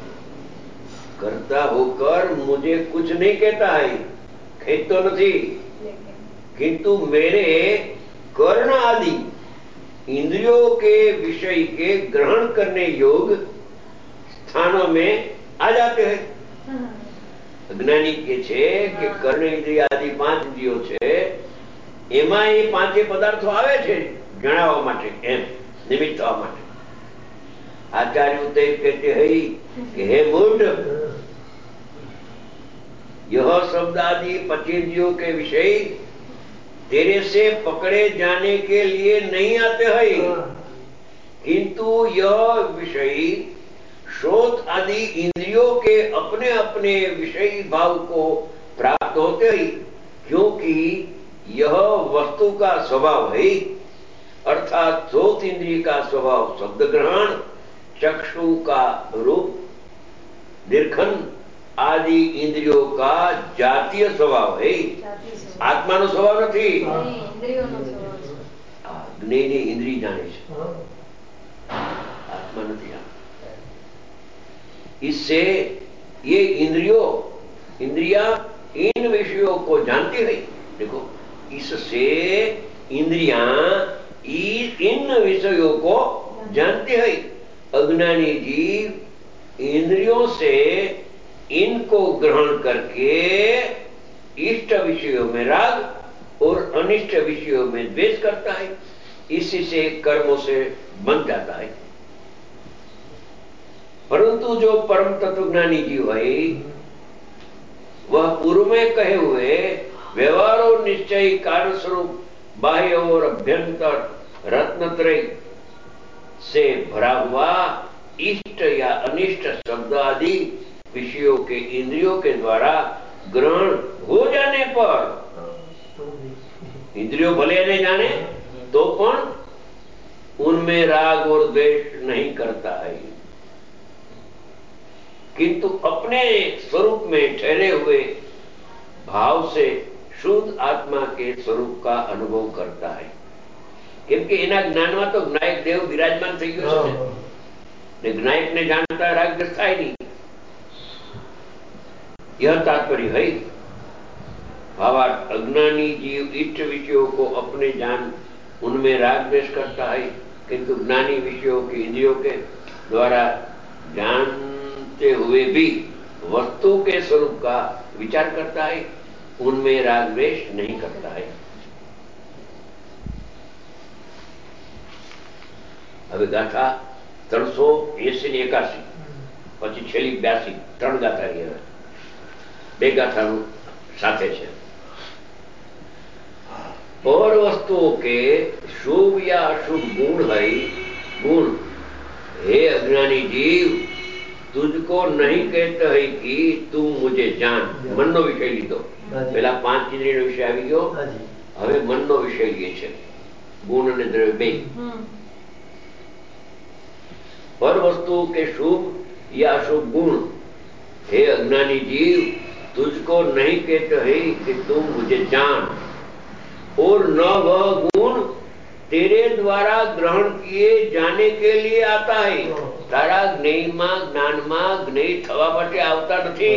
करता होकर मुझे कुछ नहीं कहता है, कहतो नहीं, किंतु मेरे कर्ण आदि इंद्रियों के विषय के ग्रहण करने योग स्थानों में आ जाते हैं। अज्ञानी के छे कि कर्ण इंद्रिय आदि पांच इंद्रियों छे, एमा ये पांचे पदार्थो आवे छे जणाववा माटे, एम निमित्त थवा माटे। आचार्य ते कहते हैं कि हे मूढ़, यह शब्द आदि पंचेंद्रियों के विषय तेरे से पकड़े जाने के लिए नहीं आते हैं, किंतु यह विषय श्रोत आदि इंद्रियों के अपने अपने विषय भाव को प्राप्त होते हैं, क्योंकि यह वस्तु का स्वभाव है। अर्थात श्रोत इंद्रिय का स्वभाव शब्द ग्रहण, चक्षु का रूप निरीक्षण आदि इंद्रियों का जातीय स्वभाव है, आत्मा नो स्वभाव नहीं। ज्ञानी इंद्रिय जाने से, आत्मा नहीं जानता। इससे ये इंद्रियों इंद्रिया इन विषयों को जानती है। देखो, इससे इंद्रियां इन विषयों को जानते हैं। अज्ञानी जीव इंद्रियों से इनको ग्रहण करके इष्ट विषयों में राग और अनिष्ट विषयों में द्वेष करता है, इसी से कर्मों से बन जाता है। परंतु जो परम तत्वज्ञानी जीव है, वह पूर्व में कहे हुए व्यवहार और निश्चय कारण स्वरूप बाह्य और अभ्यंतर रत्नत्रय से भरा हुआ इष्ट या अनिष्ट शब्द आदि विषयों के इंद्रियों के द्वारा ग्रहण हो जाने पर, इंद्रियों भले नहीं जाने तो पण उनमें राग और द्वेष नहीं करता है, किंतु अपने स्वरूप में ठहरे हुए भाव से शुद्ध आत्मा के स्वरूप का अनुभव करता है। क्योंकि एना ज्ञान में तो ज्ञायक देव विराजमान થઈ ગયો છે ને, ज्ञायक ने जानता राग द्वेष થાય नहीं, यह तात्पर्य है। भावार्थ, अज्ञानी जीव इष्ट विषयों को अपने जान उनमें राग द्वेष करता है, किंतु ज्ञानी विषयों के इंद्रियों के द्वारा जानते हुए भी वस्तु के स्वरूप का विचार करता है, उनमें राग द्वेष नहीं करता है। હવે ગાથા ત્રણસો એસી ને એકાસી પછી છેલ્લી બ્યાસી ત્રણ ગાથા રહી, હવે બે ગાથાનું સાથે છે। और वस्तुओं के शुभ या अशुभ गुण है, गुण हे अज्ञानी जीव, तुझको नहीं कहते है कि तू मुझे जान। मन नो विषय लीधो, पहला पांच इंद्रिय नो विषय આવી ગયો, હવે मन नो विषय લે છે, गुण અને द्रव्य બે। पर वस्तु के शुभ या अशुभ गुण, हे अज्ञानी जीव, तुझको नहीं कहते है कि तू मुझे जान, और न वह गुण तेरे द्वारा ग्रहण किए जाने के लिए आता है। तारा ज्ञेय में ज्ञान में ज्ञेय थवा माटे आवता नहीं,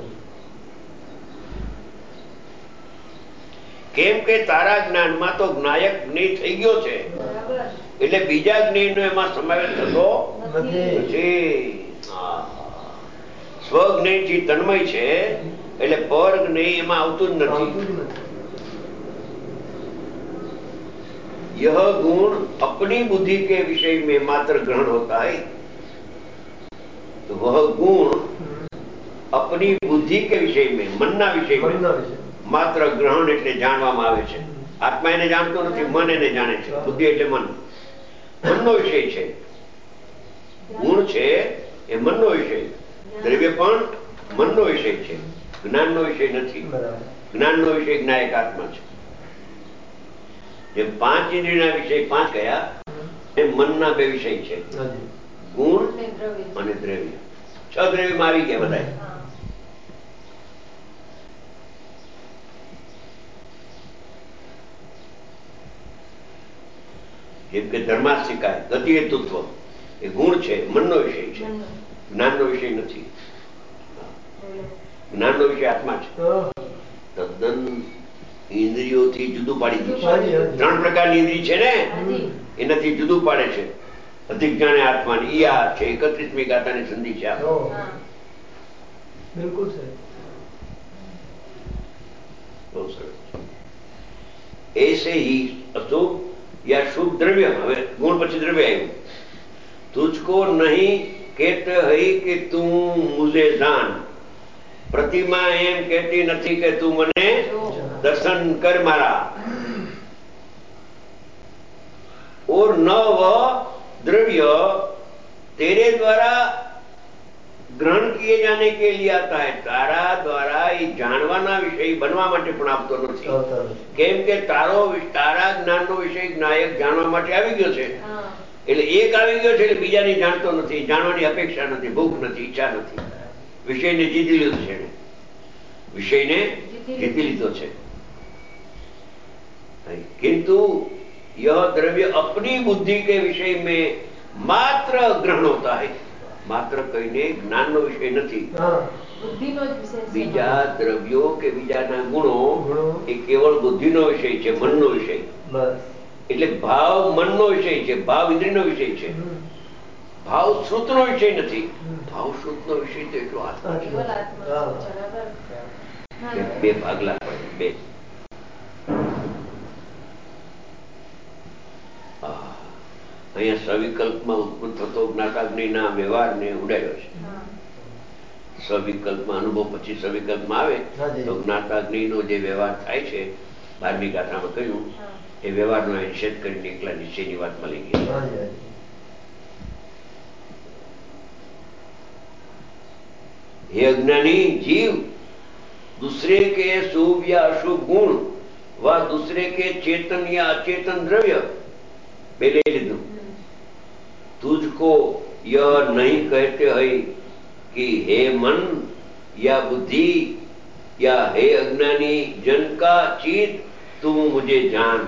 केम के तारा ज्ञान में तो ज्ञायक ज्ञेय થઈ ગયો છે, એટલે બીજા જ્ઞેયનો એમાં સમાવેશ થતો નથી। સ્વજ્ઞેયથી તન્મય છે, એટલે પર જ્ઞેય એમાં આવતું જ નથી। यह गुण अपनी बुद्धि के विषय में मात्र ग्रहण होता है, तो वह गुण अपनी बुद्धि के विषय में, मनना विषय में मात्र ग्रहण એટલે જાણવામાં આવે છે। આત્મા એને જાણતો નથી, મન એને જાણે છે। બુદ્ધિ એટલે મન, મનનો વિષય છે। ગુણ છે એ મનનો વિષય, દ્રવ્ય પણ મનનો વિષય છે, જ્ઞાનનો વિષય નથી। જ્ઞાનનો વિષય જ્ઞાયક આત્મા છે। જેમ પાંચ ઇન્દ્રિયના વિષય પાંચ ગયા, એ મનના બે વિષય છે, ગુણ અને દ્રવ્ય। છ દ્રવ્યમાં આવી ગયા બધા। જેમ કે ધર્માર્થ શીખાય, ગતિ હેતુત્વ એ ગુણ છે, મનનો વિષય છે, જ્ઞાનનો વિષય નથી. જ્ઞાનનો વિષય આત્મા છે. તદ્દન ઇન્દ્રિયોથી જુદું પાડી દીધું. ત્રણ પ્રકારની ઇન્દ્રિય છે ને, એનાથી જુદું પાડે છે. અધિક જાણે આત્માની ઈ આ છે. એકત્રીસમી ગાથાની સંધિ છે. બિલકુલ છે. બહુ સરસ. ऐसे ही अशुभ या शुभ द्रव्य, હવે ગુણ પછી દ્રવ્ય આવ્યું. तुझको नहीं कहते है कि તું मुझे जान, प्रतिमा એમ કહેતી નથી કે તું મને દર્શન કર મારા. और न वह द्रव्य तेरे द्वारा ग्रहण किए जाने के लिए आता है. તારા દ્વારા એ જાણવાના વિષય બનવા માટે પણ આપતો નથી. કેમ કે તારો તારા જ્ઞાનનો વિષય નાયક જાણવા માટે આવી ગયો છે. એટલે એક આવી ગયો છે એટલે બીજાની જાણતો નથી. જાણવાની અપેક્ષા નથી, ભૂખ નથી, ઈચ્છા નથી. વિષયને જીતી લીધો છે. વિષયને જીતી લીધો છે. किंतु यह द्रव्य अपनी बुद्धि के विषय में मात्र ग्रहण होता है. मात्र कहीने ज्ञानનો વિષય નથી, બુદ્ધિનો જ વિષય. બીજા દ્રવ્યો કે બીજાના ગુણો એ કેવળ બુદ્ધિનો વિષય છે, મનનો વિષય. એટલે ભાવ મનનો વિષય છે, ભાવ ઇન્દ્રિયનો વિષય છે. ભાવ શ્રુતનો વિષય નથી. ભાવ શ્રુતનો વિષય તો એટલો આત્મા છે. બે ભાગલા પડે, બે. અહીંયા સવિકલ્પમાં ઉત્પન્ન થતો જ્ઞાતાગ્નિના વ્યવહારને ઉડાડ્યો છે. સવિકલ્પમાં અનુભવ પછી સવિકલ્પમાં આવે તો જ્ઞાતાગ્નિનો જે વ્યવહાર થાય છે, બારમી ગાથામાં કહ્યું, એ વ્યવહારનો નિષેધ કરીને એકલા નિશ્ચયની વાતમાં લઈ ગયા. हे अज्ञानी जीव, दूसरे के शुभ या अशुभ गुण व दूसरे के चेतन या अचेतन द्रव्य पहले लीधुं. तुझको यह नहीं कहते है कि हे मन या बुद्धि या हे अज्ञानी जन का चित તું મુજે જાન.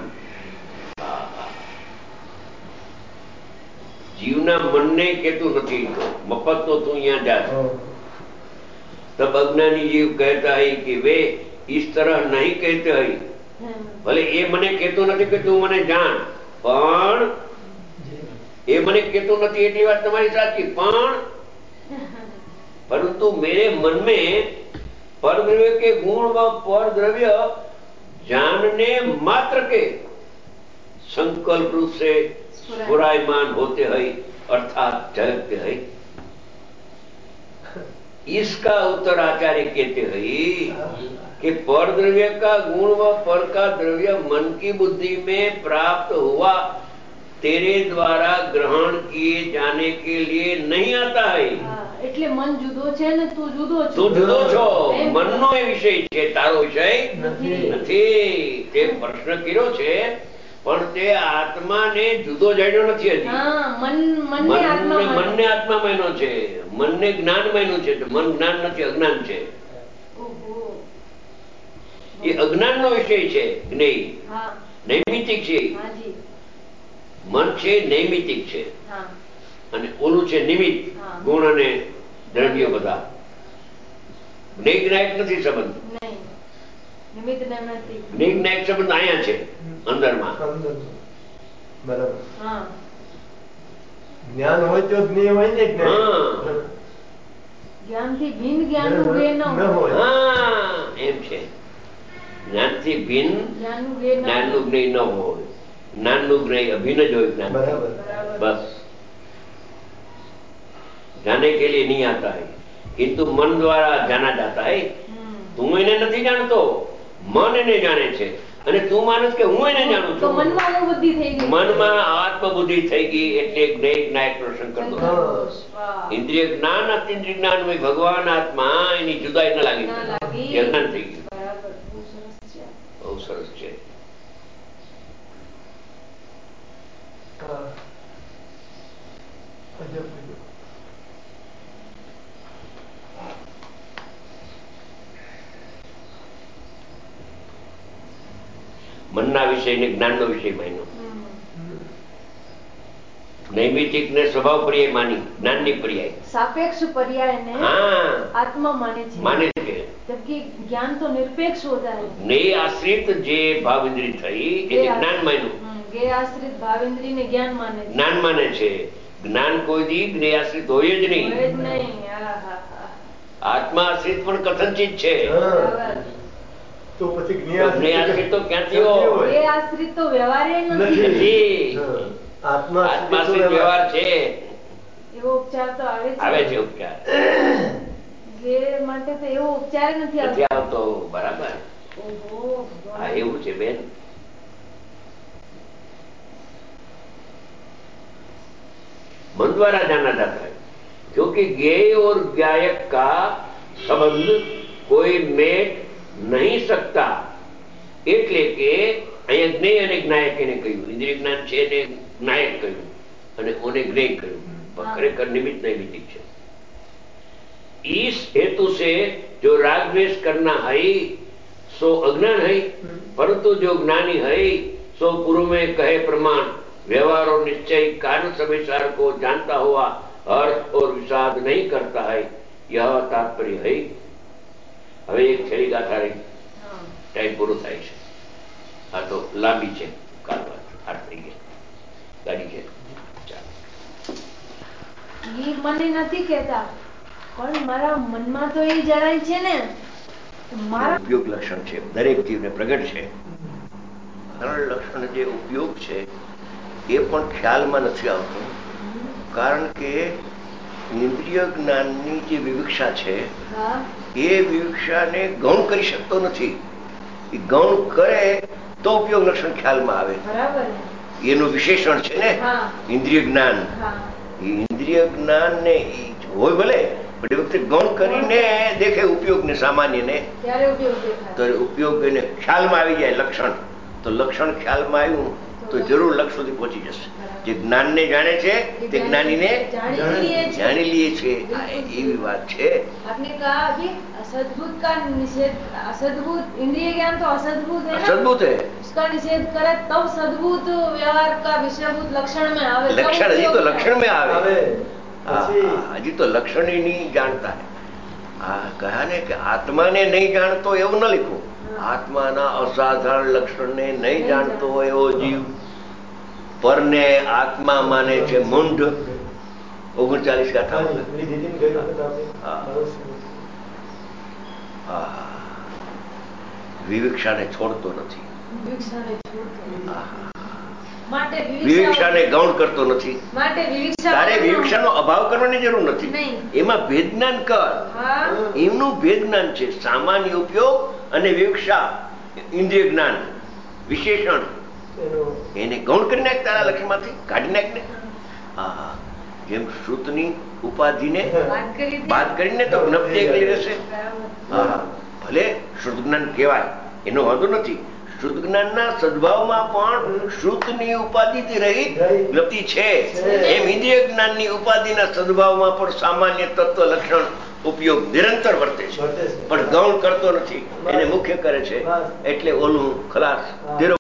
જીવના મનને કેતું નથી, મફત તો તું અહીંયા જા. तब अज्ञानी जीव कहता है कि वे इस तरह नहीं कहते है. भले એ મને કહેતો નથી કે તું મને જાણ, પણ એ મને કહેતો નથી એટલી વાત તમારી સાચી, પણ परंतु मेरे मन में पर द्रव्य के गुण व पर द्रव्य जानने मात्र के संकल्प रूप से स्फुरायमान होते हैं, अर्थात झलकते हैं. इसका उत्तर आचार्य कहते हैं कि पर द्रव्य का गुण व पर का द्रव्य मन की बुद्धि में प्राप्त हुआ तेरे द्वारा ग्रहण किए जाने के लिए नहीं आता है. એટલે મન જુદો છે ને તું જુદો છો. તું જુદો છો, મનનો એ વિષય છે, તારો વિષય નથી. તે પ્રશ્ન કર્યો છે પણ તે આત્માને જુદો જાણ્યો નથી હજી. મનને આત્મા માન્યો છે, મનને જ્ઞાન માન્યું છે. મન જ્ઞાન નથી, અજ્ઞાન છે. એ અજ્ઞાનનો વિષય છે. જ્ઞેય નૈમિતિક છે. મન છે નૈમિતિક છે અને ઓલું છે નિમિત્ત, ગુણ અને દ્રવ્યો બધા. જ્ઞેય જ્ઞાયક નથી સંબંધ. જ્ઞેય જ્ઞાયક સંબંધ અહીંયા છે અંદરમાં. જ્ઞાન હોય તો જ્ઞેય હોય ને. જ્ઞાનથી ભિન્ન જ્ઞાનનું જ્ઞેય ન હોય. હા, એમ છે. જ્ઞાનથી ભિન્ન જ્ઞાનનું જ્ઞેય ન હોય. જ્ઞાનનું જ્ઞેય અભિન્ન જ હોય. જ્ઞાન બસ जाने के लिए नहीं आता है, किंतु मन द्वारा जाना जाता है. તું એને નથી જાણતો, મન એને જાણે છે. અને તું માનસ કે હું એને જાણું છું. મનમાં બુદ્ધિ થઈ ગઈ, મનમાં આત્મબુદ્ધિ થઈ ગઈ. એટલે જ્ઞેય જ્ઞાયક દર્શન કરતો. ઇન્દ્રિય જ્ઞાન અતિન્દ્રિય જ્ઞાન હોય, ભગવાન આત્મા એની જુદાઈ ન લાગી, જ્ઞાન થઈ ગયું. બહુ સરસ છે. મનના વિષયને જ્ઞાનનો વિષય માન્યો. નૈમિતિક ને સ્વભાવ પર્યાય માની, જ્ઞાનની પર્યાય. सापेक्ष पर्याय ने हाँ आत्मा माने छे, माने छे, जबकि ज्ञान तो निरपेक्ष होता है. ज्ञेय आश्रित जे भाव इंद्रिय થઈ એને જ્ઞાન માન્યું. ज्ञेय आश्रित भाव इंद्रिय ने ज्ञान माने छे, જ્ઞાન માને છે. જ્ઞાન કોઈ દી જ્ઞેય આશ્રિત હોય જ નહીં. હોય જ નહીં. હા, હા, હા. આત્મા આશ્રિત પણ કથનચિત છે. બરાબર. તો પછી જ્ઞેય આશ્રિત તો ક્યાંથી હોય? જ્ઞેય આશ્રિત તો વ્યવહારે નથી. નથી. આત્મા આત્માશ્રિત વ્યવહાર છે. એવો ઉપચાર તો આવે છે. આવે છે ઉપચાર. જ્ઞેય માટે તો એવો ઉપચાર નથી નથી આવતો. આવતો. બરાબર. ઓહો, હા એવું છે બેન. मन द्वारा जाना जाता है क्योंकि ज्ञेय और ज्ञायक का संबंध कोई मेट नहीं सकता. એટલે કે અહીંયા જ્ઞેય અને જ્ઞાયક એને કહ્યું, ઇન્દ્રિય જ્ઞાન છે એને જ્ઞાયક કહ્યું અને ઓને જ્ઞેય કહ્યું. પણ ખરેખર નિમિત્ત નૈમિતિક છે. इस हेतु से जो राग द्वेष करना है सो अज्ञान है, परंतु जो ज्ञानी है सो पूर्व में कहे प्रमाण व्यवहार और निश्चय कारण सविचार को जानता हुआ अर्थ और विषाद नहीं करता है, यह तात्पर्य है. હવે એક છેલ્લી ગાથા રહી, ટાઈમ પૂરો થાય છે. આ તો લાંબી છે, કાલ વાત આઠ થઈ ગયા, ગાડી છે. ઈ મને નથી કહેતા, પણ મારા મનમાં તો એ જરાય છે ને. મારા ઉપયોગ લક્ષણ છે, દરેક જીવને પ્રગટ છે. સરળ લક્ષણ જે ઉપયોગ છે એ પણ ખ્યાલમાં નથી આવતું, કારણ કે ઇન્દ્રિય જ્ઞાનની જે વિવક્ષા છે હા, એ વિવક્ષાને ગૌણ કરી શકતો નથી. એ ગૌણ કરે તો ઉપયોગ લક્ષણ ખ્યાલમાં આવે. બરાબર. એનું વિશેષણ છે ને હા. ઇન્દ્રિય જ્ઞાન. હા, એ ઇન્દ્રિય જ્ઞાન ને હોય ભલે, પણ એ વખતે ગૌણ કરીને દેખે ઉપયોગને, સામાન્યને, ત્યારે ઉપયોગ દેખાય. તો ઉપયોગ એને ખ્યાલમાં આવી જાય. લક્ષણ તો લક્ષણ ખ્યાલમાં આવ્યું તો જરૂર લક્ષ સુધી પહોંચી જશે. જે જ્ઞાનને જાણે છે તે જ્ઞાનીને જાણી લઈએ છીએ. જાણી લઈએ છે. આ એવી વાત છે. आपने कहा अभी असद्भुत का निषेध, असद्भुत इंद्रिय ज्ञान तो असद्भुत है ना, સદબુદ્ધ હે उसका निषेध करे तब सद्भुत व्यवहार का विषयभूत लक्षण में आवे. तब લક્ષણ હજી उपयोग તો में લક્ષણ में આવે. આવે હા, પછી હા, હજી તો લક્ષણ ય નહીં જાણતા. આ કહ્યા ને કે આત્માને નહીં જાણતો એવું ન લખ્યું. આત્માના અસાધારણ લક્ષણને નહીં જાણતો એવો જીવ પરને આત્મા માને છે મૂંઢ. ઓગણચાલીસ ગાથામાં. પેલી દીદીને ગઈ વખત આપણે હા. બરોબર. હા, વિવિક્ષાને છોડતો નથી. વિવિક્ષાને છોડતો. હા, માટે વિવિક્ષાને ગૌણ કરતો નથી. માટે વિવિક્ષા તારે વિવિક્ષાનો અભાવ કરવાની જરૂર નથી. નહીં. એમાં ભેદ જ્ઞાન કર. હા, એમનું ભેદ જ્ઞાન છે. સામાન્ય ઉપયોગ અને વિવક્ષા, ઇન્દ્રિય જ્ઞાન, વિશેષણ, એનો એને ગૌણ કરી નાખ. તારા લક્ષ્યમાંથી કાઢી નાખ ને. હા, હા. જેમ શ્રુતની ઉપાધિને વાત કરી દે. બાદ કરીને તો જ્ઞપ્તિ એકલી રહેશે. બરાબર. હા, હા. ભલે શ્રુત જ્ઞાન કહેવાય, એનો વાંધો નથી. શ્રુત જ્ઞાનના સદભાવમાં પણ શ્રુતની ઉપાધિથી રહિત જ્ઞપ્તિ છે. એમ ઇન્દ્રિય જ્ઞાનની ઉપાધિના સદભાવમાં પણ સામાન્ય તત્વ લક્ષણ ઉપયોગ નિરંતર વર્તે છે, વર્તે છે. પણ ગૌણ કરતો નથી. એને મુખ્ય કરે છે. એટલે ઓલું ખલાસ. ધીરો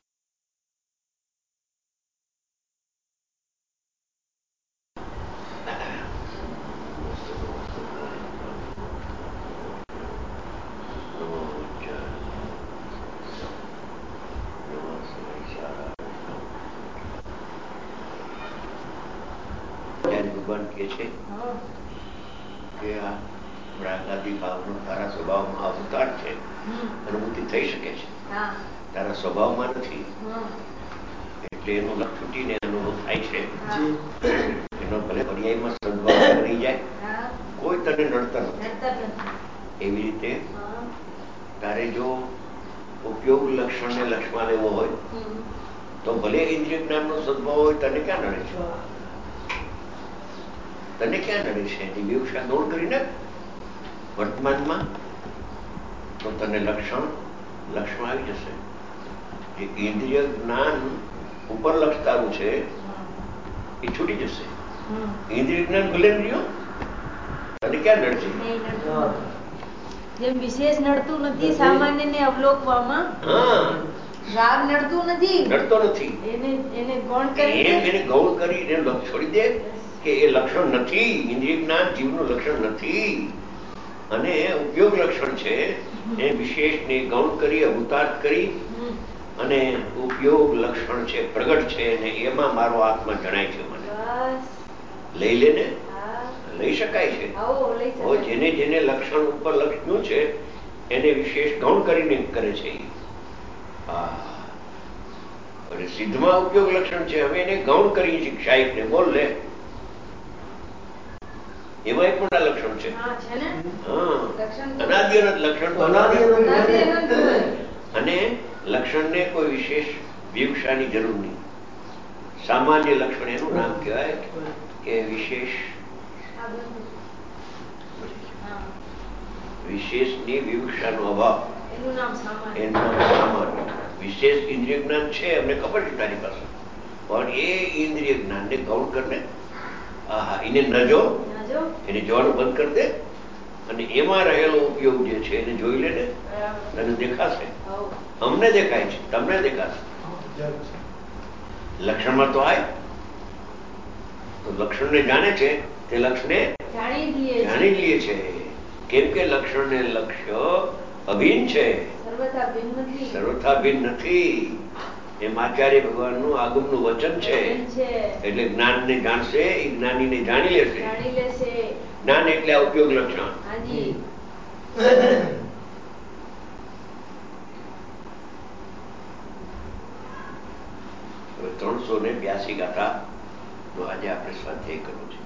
ભગવાન કહે છે હા, કે આ રાગાદી ભાવનો તારા સ્વભાવમાં અવતાર છે. હમ, અનુભૂતિ થઈ શકે છે, હા, તારા સ્વભાવમાં નથી. હા, એટલે એનું લક્ષ છૂટીને અનુભવ થાય છે. જી એનો ભલે પર્યાયમાં સદભાવ રહી જાય, હા, કોઈ તને નડતર નથી. નડતર નથી. એવી રીતે હા, તારે જો ઉપયોગ લક્ષણને લક્ષમાં લેવો હોય હમ, તો ભલે ઇન્દ્રિય જ્ઞાનનો સદભાવ હોય, તને ક્યાં નડે છે? તને ક્યાં નડે છે? એની વિવક્ષા દૂર કરીને વર્તમાનમાં તો તને લક્ષણ લક્ષમાં આવી જશે. જે ઇન્દ્રિય જ્ઞાન ઉપર લક્ષ તારું છે એ છૂટી જશે. હમ. ઇન્દ્રિય જ્ઞાન ભલે રહ્યું, તને ક્યાં નડશે? નહીં નડતું નથી. જેમ વિશેષ નડતું નથી સામાન્યને અવલોકવામાં, હા, રાગ નડતું નથી, નડતો નથી. એને એને ગૌણ એમ કરી એને ગૌણ કરી એને લક્ષ છોડી દે કે એ લક્ષણ નથી. ઇન્દ્રિય જ્ઞાન જીવનું લક્ષણ નથી અને ઉપયોગ લક્ષણ છે. એ વિશેષને ગૌણ કરી અભૂતાર્થ કરી અને ઉપયોગ લક્ષણ છે, પ્રગટ છે, અને એમાં મારો આત્મા જણાય છે. મને બસ લઈ લેને, હા લઈ શકાય છે. આવો લઈ હવે શકાય. જેને જેને લક્ષણ ઉપર લક્ષણું છે એને વિશેષ ગૌણ કરીને કરે છે. હા, અને સિદ્ધમાં ઉપયોગ લક્ષણ છે. અમે એને ગૌણ કરીએ છીએ. સાહિબને બોલ લે, એમાંય પણ આ લક્ષણ છે. હા છે ને હા, લક્ષણ તો- અનાદિ અનંત લક્ષણ તો અનાદિ અનાદિ. અનંત. નાથી અનંત હોય. અને લક્ષણને કોઈ વિશેષ વિવક્ષાની જરૂર નહીં. સામાન્ય લક્ષણ એનું નામ કહેવાય કે વિશેષ આ બધું. હા, વિશેષની વિવક્ષાનો અભાવ, એનું નામ સામાન્ય. એનું નામ સામાન્ય. વિશેષ ઇન્દ્રિય જ્ઞાન છે, અમને ખબર છે તારી પાસે, પણ એ ઇન્દ્રિય જ્ઞાનને ગૌણ કરને. આહા, એને ન જો, ના જો એને જોવાનું બંધ કરી દે અને એમાં રહેલો ઉપયોગ જે છે એને જોઈ લે ને, બરાબર. તને દેખાશે. આવો. અમને દેખાય છે, તમને દેખાશે. લક્ષણમાં તો આય તો લક્ષણને જાણે છે તે લક્ષને જાણી દઈએ છીએ. જાણી લે છે. કેમ કે લક્ષણને લક્ષ્ય અભિન્ન છે, સર્વથા ભિન્ન નથી. સર્વથા ભિન્ન નથી. એમ આચાર્ય ભગવાનનું આગમનું વચન છે. વચન છે. એટલે જ્ઞાનને જાણશે, એ જ્ઞાનીને જાણી લેશે. જાણી લેશે. જ્ઞાન એટલે આ ઉપયોગ લક્ષણ. હાજી. હવે ત્રણસો ને બ્યાસી ગાથા નો આજે આપણે સ્વાધ્યાય કરવો છે.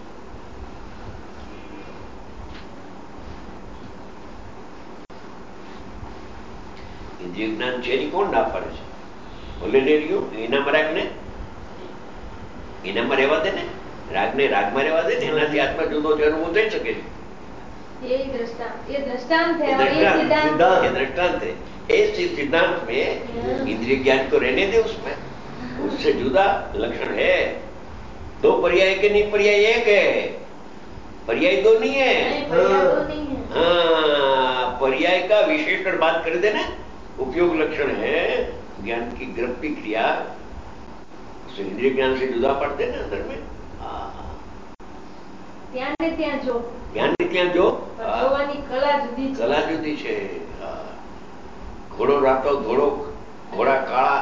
ઇન્દ્રિય જ્ઞાન છે એની કોણ ના પાડે છે? ભલે ને રહ્યું એનામાં રાગને એનામાં રહેવા દે ને, રાગને રાગમાં રહેવા દે ને, એનાથી આત્મા જુદો છે અનુભવ થઈ શકે છે. ये दृष्टांत ये दृष्टांत है ये और ये दृष्टांत सिद्धांत ये दृष्टांत है. इस सिद्धांत में इंद्रिय ज्ञान को रहने दे, उसमें उससे जुदा लक्षण है. दो पर्याय के नहीं, पर्याय एक है. पर्याय दो नहीं है. नहीं, पर्याय तो नहीं है. हाँ, पर्याय का विशेषण बात कर देना. उपयोग लक्षण है ज्ञान की ग्रप्पी क्रिया, उसे इंद्रिय ज्ञान से जुदा पड़ते ना अंदर में. हाँ, ત્યાં ને ત્યાં જો જ્ઞાન ની ત્યાં જો પણ જોવાની કલા જુદી છે. કલા જુદી છે. હા. ઘોડો રાતો ઘોડો, ઘોડા કાળા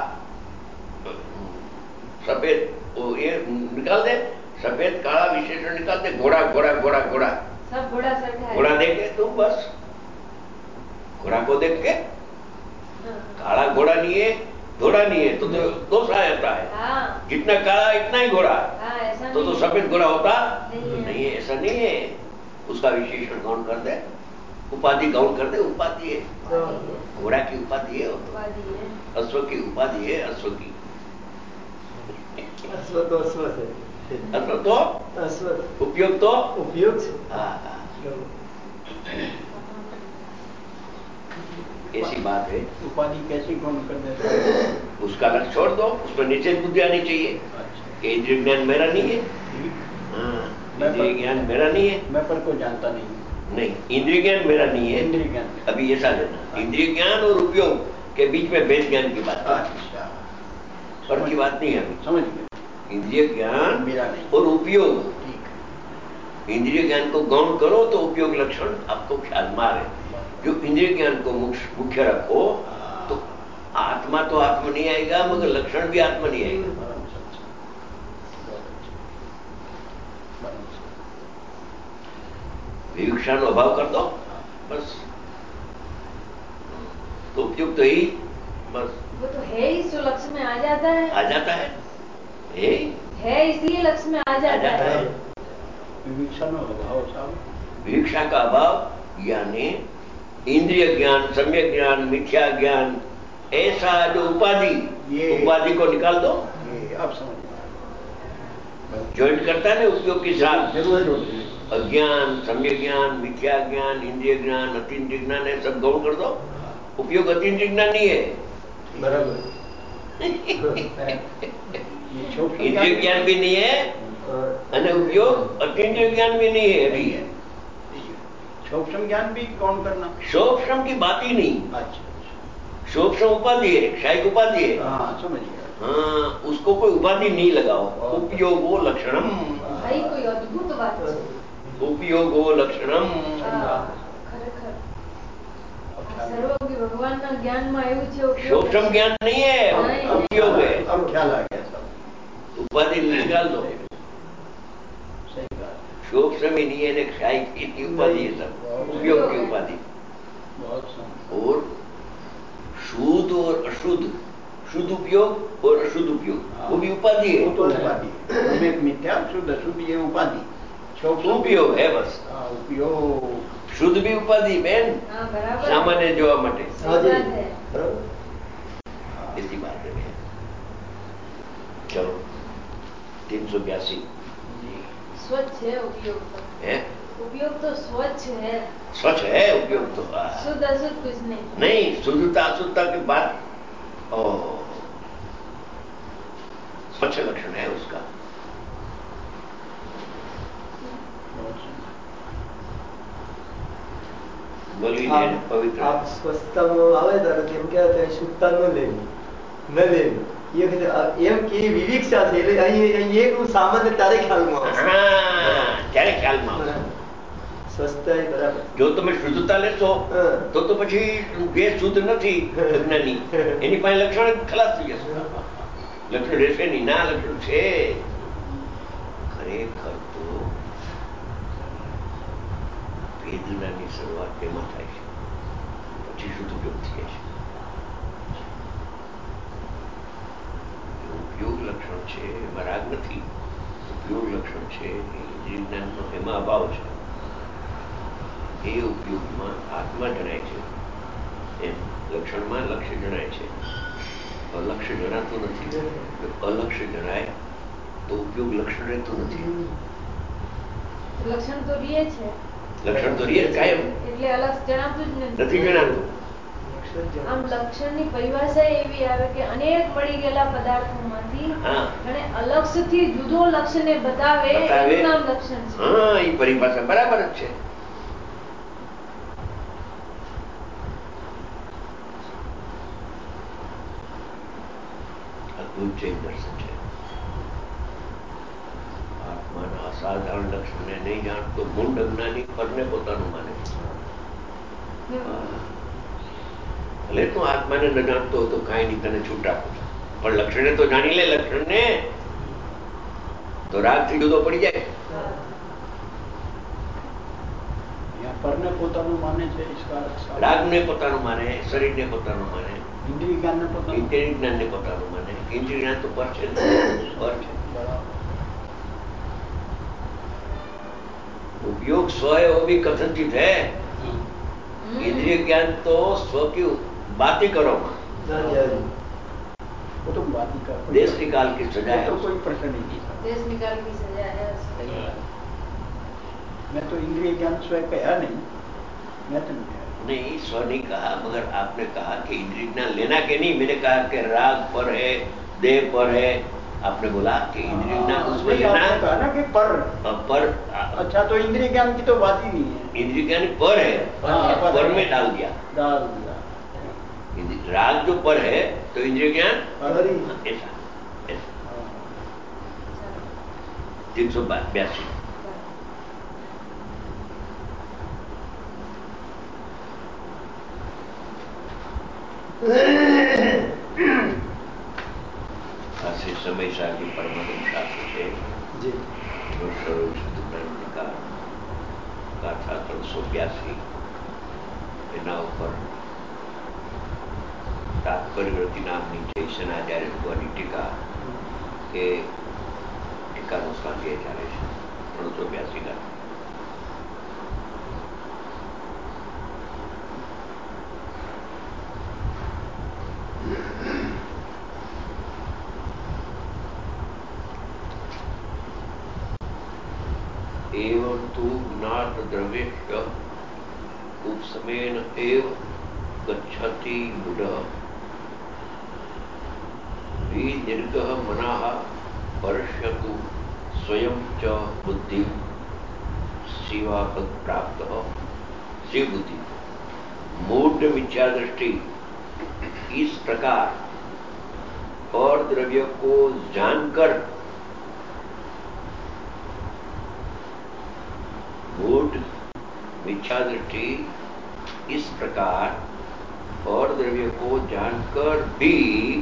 સફેદ, वो ये निकाल दे, सफेद काला विशेषण निकाल दे. घोड़ा घोड़ा घोड़ा घोड़ा सब घोड़ा सरखा है. घोड़ा देख के तुम बस घोड़ा को देख के हाँ. काला घोड़ा नहीं है, घोड़ा नहीं है तो तो दोष आ जाता है. हाँ जितना काला इतना ही घोड़ा, हाँ ऐसा तो तो नहीं. सफेद घोड़ा होता नहीं है. नहीं है. ऐसा नहीं है. उसका विशेषण गौण कर दे, उपाधि गौण कर दे. उपाधि है, उपाधि है. घोड़ा की उपाधि है, वो तो उपाधि है. अश्व की उपाधि है. अश्व की અશ્વ તો અશ્વ છે. अश्व तो અશ્વ उपयोग तो ઉપયોગ છે. हाँ, हाँ, ऐसी बात है. उपाधि कैसी कौन कर देता है? उसका लक्ष्य छोड़ दो, उसमें निश्चित बुद्धि आनी चाहिए अच्छा, कि इंद्रिय ज्ञान मेरा नहीं है. ठीक. हाँ, इंद्रिय ज्ञान मेरा नहीं है. मैं पर को जानता नहीं हूँ. नहीं, इंद्रिय ज्ञान मेरा नहीं है. इंद्रिय ज्ञान. अभी ऐसा लेना, इंद्रिय ज्ञान और उपयोग के बीच में भेद ज्ञान की बात है. अच्छा, फर्क की बात नहीं है अभी. समझ गए. इंद्रिय ज्ञान मेरा नहीं. और उपयोग. ठीक. इंद्रिय ज्ञान को गौण करो तो उपयोग लक्षण आपको ख्याल मारे. जो इंद्रिय ज्ञान को मुख्य मुख्य रखो तो आत्मा तो आत्मा नहीं आएगा, मगर लक्षण भी आत्मा नहीं आएगा. परम सत्य. बहुत अच्छा. परम सत्य. विवक्षा नो अभाव कर दो बस, तो उपयोग तो ही बस वो तो है ही सो लक्ष्य में आ जाता है. आ जाता है. ए, है इसलिए लक्ष्य में आ आ जाता जाता है. है. विवेचना अभाव साहब. विवक्षा का अभाव यानी इंद्रिय ज्ञान, सम्यक ज्ञान, मिथ्या ज्ञान, ऐसा जो उपाधि, ये- उपाधि को निकाल दो. ये अब समझ में आया. ज्वाइंट करता है ना उपयोग के साथ. जरूर जरूर. अज्ञान, सम्यक ज्ञान, मिथ्या ज्ञान, इंद्रिय ज्ञान, अतीन्द्रिय ज्ञान है, सब गौण कर दो. उपयोग अतीन्द्रिय ज्ञान नहीं है. બરાબર. ये छोट इंद्रिय ज्ञान भी नहीं है હા. અને उपयोग अतीन्द्रिय ज्ञान भी नहीं है. अभी नहीं है. सूक्ष्म ज्ञान भी कौन करना? शोक श्रम की बात ही नहीं. अच्छा. शोक से उपाधि है, क्षायिक उपाधि है। हाँ समझ गया। हाँ, उसको कोई उपाधि नहीं लगाओ। उपयोगो लक्षणम, भाई कोई अद्भुत बात છે। उपयोगो लक्षणम। હા, ખરેખર સર્વોપરી ભગવાનના જ્ઞાનમાં એવું છે ઉપયોગ शोषम ज्ञान नहीं है, नहीं। उपयोग है। अब ख्याल आ गया सब। उपाधि निकाल दो। सही बात। शोक से भी नहीं है, क्षायिक की उपाधि है सब, उपयोग की उपाधि। बहुत सुंदर। और शुद्ध और अशुद्ध, शुद्ध उपयोग और अशुद्ध उपयोग, वो भी उपाधि है। वो तो उपाधि है। हम एक मिथ्या, शुद्ध अशुद्ध ये उपाधि। शोक उपयोग है बस। हाँ, उपयोग। शुद्ध भी उपाधि बेन, हाँ, बराबर। सामान्य जोवा मटे। सही बात है। इसी बात है। चलो तीन सौ बयासी। स्वच्छ है उपयोग तो। है उपयोग तो स्वच्छ है। स्वच्छ है उपयोग तो। शुद्ध अशुद्ध कुछ नहीं। नहीं, शुद्धता अशुद्धता की बात, ओ स्वच्छ लक्षण है उसका। बोली ने पवित्र। आप સ્વચ્છતા આવે ત્યારે તેમ કહેતા શુદ્ધતા ન લેવી ન લેવી એ વખતે એમ કે વિવિક્ષા છે એટલે અહીં અહીં એકનું સામાન્ય ત્યારે ખ્યાલમાં આવશે હા, ત્યારે ખ્યાલમાં આવશે। સ્વચ્છતા એ બરાબર જો તમે શુદ્ધતા લેશો તો તો પછી જે શુદ્ધ નથી અજ્ઞાની એની પાસે લક્ષણ ખલાસ થઈ જશે, લક્ષણ રહેશે નહીં। ના, લક્ષણ છે ખરેખર તો વેદનાની શરૂઆત તેમાં થાય છે, પછી શુદ્ધ ઉપયોગ થાય છે। ઉપયોગ લક્ષણ છે એમાં રાગ નથી, ઉપયોગ લક્ષણ છે ઇન્દ્રિય જ્ઞાનનો એમાં અભાવ છે। એ ઉપયોગમાં આત્મા જણાય છે, એમ લક્ષણમાં લક્ષ્ય જણાય છે, અલક્ષ્ય જણાતું નથી। અલક્ષ્ય જણાય તો ઉપયોગ લક્ષણ રહેતું નથી। લક્ષણ તો રીએ છે, લક્ષણ તો રીએ કાયમ, એટલે અલગ જણાતું જ નથી જણાતું। આમ લક્ષણની પરિભાષા એવી આવે કે અનેક મળી ગયેલા પદાર્થોમાંથી હા, અને અલક્ષથી જુદો લક્ષને બતાવે બતાવે। એનું નામ લક્ષણ છે। હા, એ પરિભાષા બરાબર જ છે। અદ્ભુત જૈન દર્શન છે। આત્માના અસાધારણ લક્ષણને નહીં જાણતો મૂંડ અજ્ઞાની પરને પોતાનું માને છે। ભલે તું આત્માને ન જાણતો તો કાંઈ નહીં, તને છૂટ આપું છું, પણ લક્ષણને તો જાણી લે। લક્ષણને તો રાગથી જુદો પડી જાય। यहाँ परने पोताનું माने છે इसका अर्थ साफ। रागने પોતાનું માને, શરીરને પોતાનું માને, इंद्रिय ज्ञान ने पोताનું ઇન્દ્રિય જ્ઞાનને પોતાનું માને। ઇન્દ્રિય જ્ઞાન તો પર છે ને, પર છે। बराबर। उपयोग स्व है वो भी कथनचित है। इंद्रिय ज्ञान तो स्व की बात ही करो मां। હાજી હાજી वो तो बात ही कर देश निकाल की सजा है तो उसको। कोई प्रश्न नहीं थी। देश निकाल की सजा है उसको। मैं तो इंद्रिय ज्ञान स्वयं कहा नहीं, मैं तो नहीं कहा। नहीं, स्व नहीं कहा, मगर आपने कहा कि इंद्रिय ज्ञान लेना के नहीं। मैंने कहा कि राग पर है, देह पर है। आपने बोला कि इंद्रिय ज्ञान उसमें लेना, आपने कहा ना कि पर पर। अच्छा, तो इंद्रिय ज्ञान की तो बात ही नहीं है। इंद्रिय ज्ञान पर है, हाँ, पर, पर में डाल दिया। डाल दिया। राग जो पर है तो इंद्रिय ज्ञान पर ही। ऐसा ऐसा। तीन सौ बयासी। श्री समय सागी परमानंद शास्त्र છે જી का गाथा तीन सौ बयासी એના ઉપર તાત્પર્યવૃત્તિ નામની જયસન આચાર્ય ભગવાનની ટીકા એ ટીકાનો સ્વાધ્યાય ચાલે છે ત્રણ સો બ્યાસી ગાથા। एवं तु ज्ञात द्रव्यस्य उपशमेन एव गच्छति बुधः विनिर्गः मनः परश्यतु स्वयं च बुद्धि शिवापद प्राप्तः शिव बुद्धि। मूढ़ मिथ्या दृष्टि इस प्रकार और द्रव्य को जानकर मूढ़ मिथ्या दृष्टि इस प्रकार और द्रव्य को जानकर भी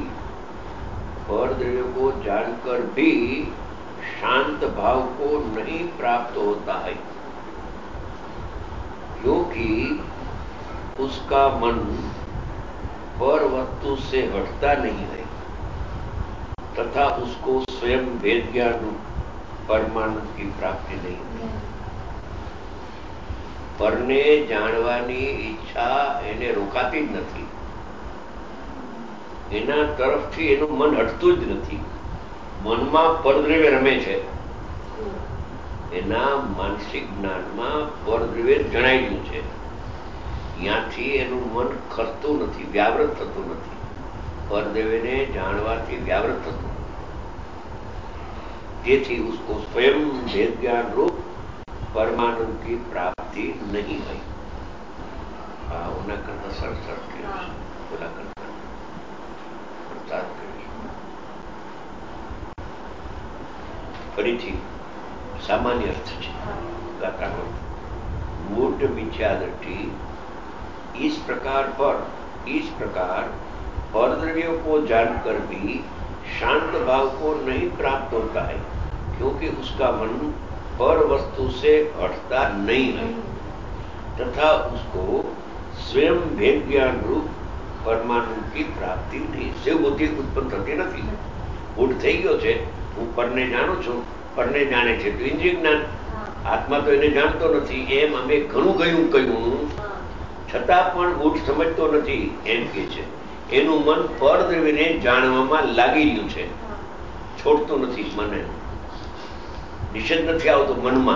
और द्रव्य को जानकर भी शांत भाव को नहीं प्राप्त होता है, क्योंकि उसका मन पर वस्तु से हटता नहीं है तथा उसको स्वयं भेद ज्ञान परमानंद की प्राप्ति नहीं होती। परने જાણવાની ઈચ્છા એને રોકાતી જ નથી, એના તરફથી એનું મન હટતું જ નથી. મનમાં પરદ્રવ્ય રમે છે, એના માનસિક જ્ઞાનમાં પરદ્રવ્ય જણાઈ ગયું છે, ત્યાંથી એનું મન ખસતું નથી, વ્યાવૃત થતું નથી. પરદ્રવ્યને જાણવાથી વ્યાવૃત થતું નથી, જેથી उसको स्वयं भेद ज्ञान रूप परमानंद की प्राप्ति नहीं हुई. हाँ, उन्हें करता सर सर के बोला करता प्रचार करी. फरीथी सामान्य अर्थ है गातानो मूढ़ मिथ्या दृष्टि इस प्रकार पर इस प्रकार और द्रव्यों को जानकर भी शांत भाव को नहीं प्राप्त होता है, क्योंकि उसका मन पर वस्तु से हटता नहीं है तथा उसको स्वयं भेद ज्ञान रूप परमानंद की प्राप्ति नहीं. शिव बुद्धि उत्पन्न થતી નથી. મૂઢ થઈ ગયો છે, હું પરને જાણું છું, પરને જાણે છે તો ઇન્દ્રિય જ્ઞાન, આત્મા તો એને જાણતો નથી. એમ અમે ઘણું ગયું કહ્યું છતાં પણ મૂઢ સમજતો નથી એમ કે છે. એનું મન પરદ્રવ્યને જાણવામાં લાગી રહ્યું છે, છોડતું નથી. મને નિષેધ નથી આવતો મનમાં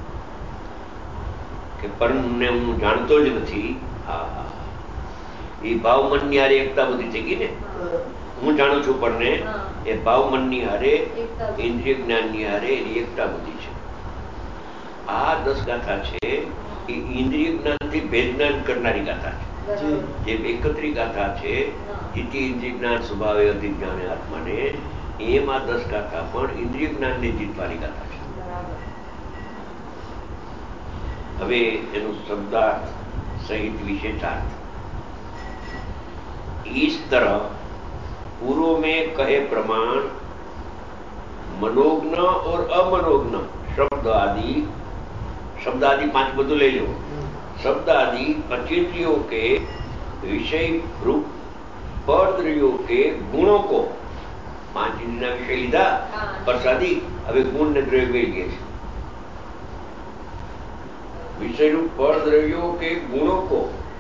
કે પરને હું જાણતો જ નથી. હા, એ ભાવ મનની હારે એકતા બધી થઈ ગઈ ને. હું જાણું છું પરને, એ ભાવ મનની હારે ઇન્દ્રિય જ્ઞાનની હારે એની એકતા બધી છે. આ દસ ગાથા છે એ ઇન્દ્રિય જ્ઞાનથી ભેદ જ્ઞાન કરનારી ગાથા છે. જે એકત્રી ગાથા છે ઇતિ ઇન્દ્રિય જ્ઞાન સ્વભાવે અધિ જ્ઞાને આત્માને, એમાં દસ ગાથા પણ ઇન્દ્રિય જ્ઞાનને જીતવાની ગાથા છે. હવે એનું શબ્દાર્થ સહિત વિશેષાર્થ. इस तरह पूर्व में कहे प्रमाण मनोज्ञ और अमनोज्ञ शब्द आदि शब्द आदि पांच बदू ले लो. शब्द आदि पंचेंद्रियों के विषय रूप परद्रव्यों के गुणों को, पांच इंद्रियों विषय लीधा प्रसादी, હવે गुण ने द्रव्य ले लिए विषय रूप परद्रव्यों के गुणों को,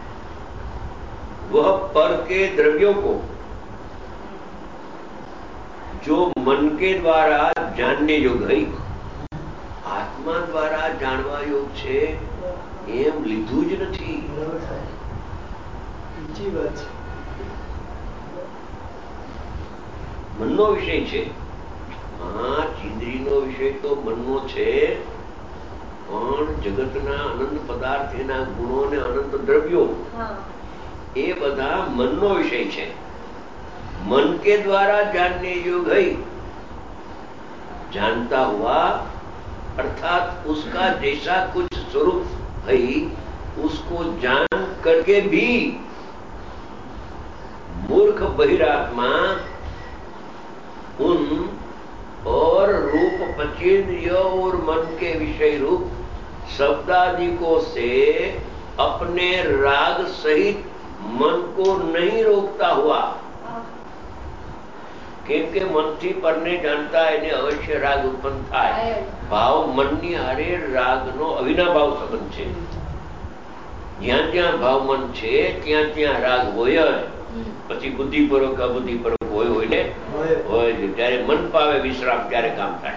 वह पर के द्रव्यों को जो मन के द्वारा जानने योग है, आत्मा द्वारा जानवा योग छे एम लीधु ज नथी. मननो विषय छे. पांच इंद्रियनो विषय तो मननो छे, पण जगतना अनंत पदार्थ एना गुणों ने अनंत द्रव्यों ये बधा मननो विषय है. मन के द्वारा जानने योग है, जानता हुआ अर्थात उसका जैसा कुछ स्वरूप है उसको जान करके भी मूर्ख बहिरात्मा उन और रूप पंचेंद्रिय और मन के विषय रूप शब्दादिकों से अपने राग सहित मन को नहीं रोकता हुआ, કેમ કે મનથી પરને જાણતા એને અવશ્ય રાગ ઉત્પન્ન થાય. ભાવ મનની હારે રાગનો અવિનાભાવ સંબંધ છે. જ્યાં જ્યાં ભાવ મન છે ત્યાં ત્યાં રાગ હોય જ. પછી બુદ્ધિપૂર્વક અબુદ્ધિપૂર્વક હોય હોય ને હોય જ. જ્યારે મન પાવે વિશ્રામ ત્યારે કામ થાય.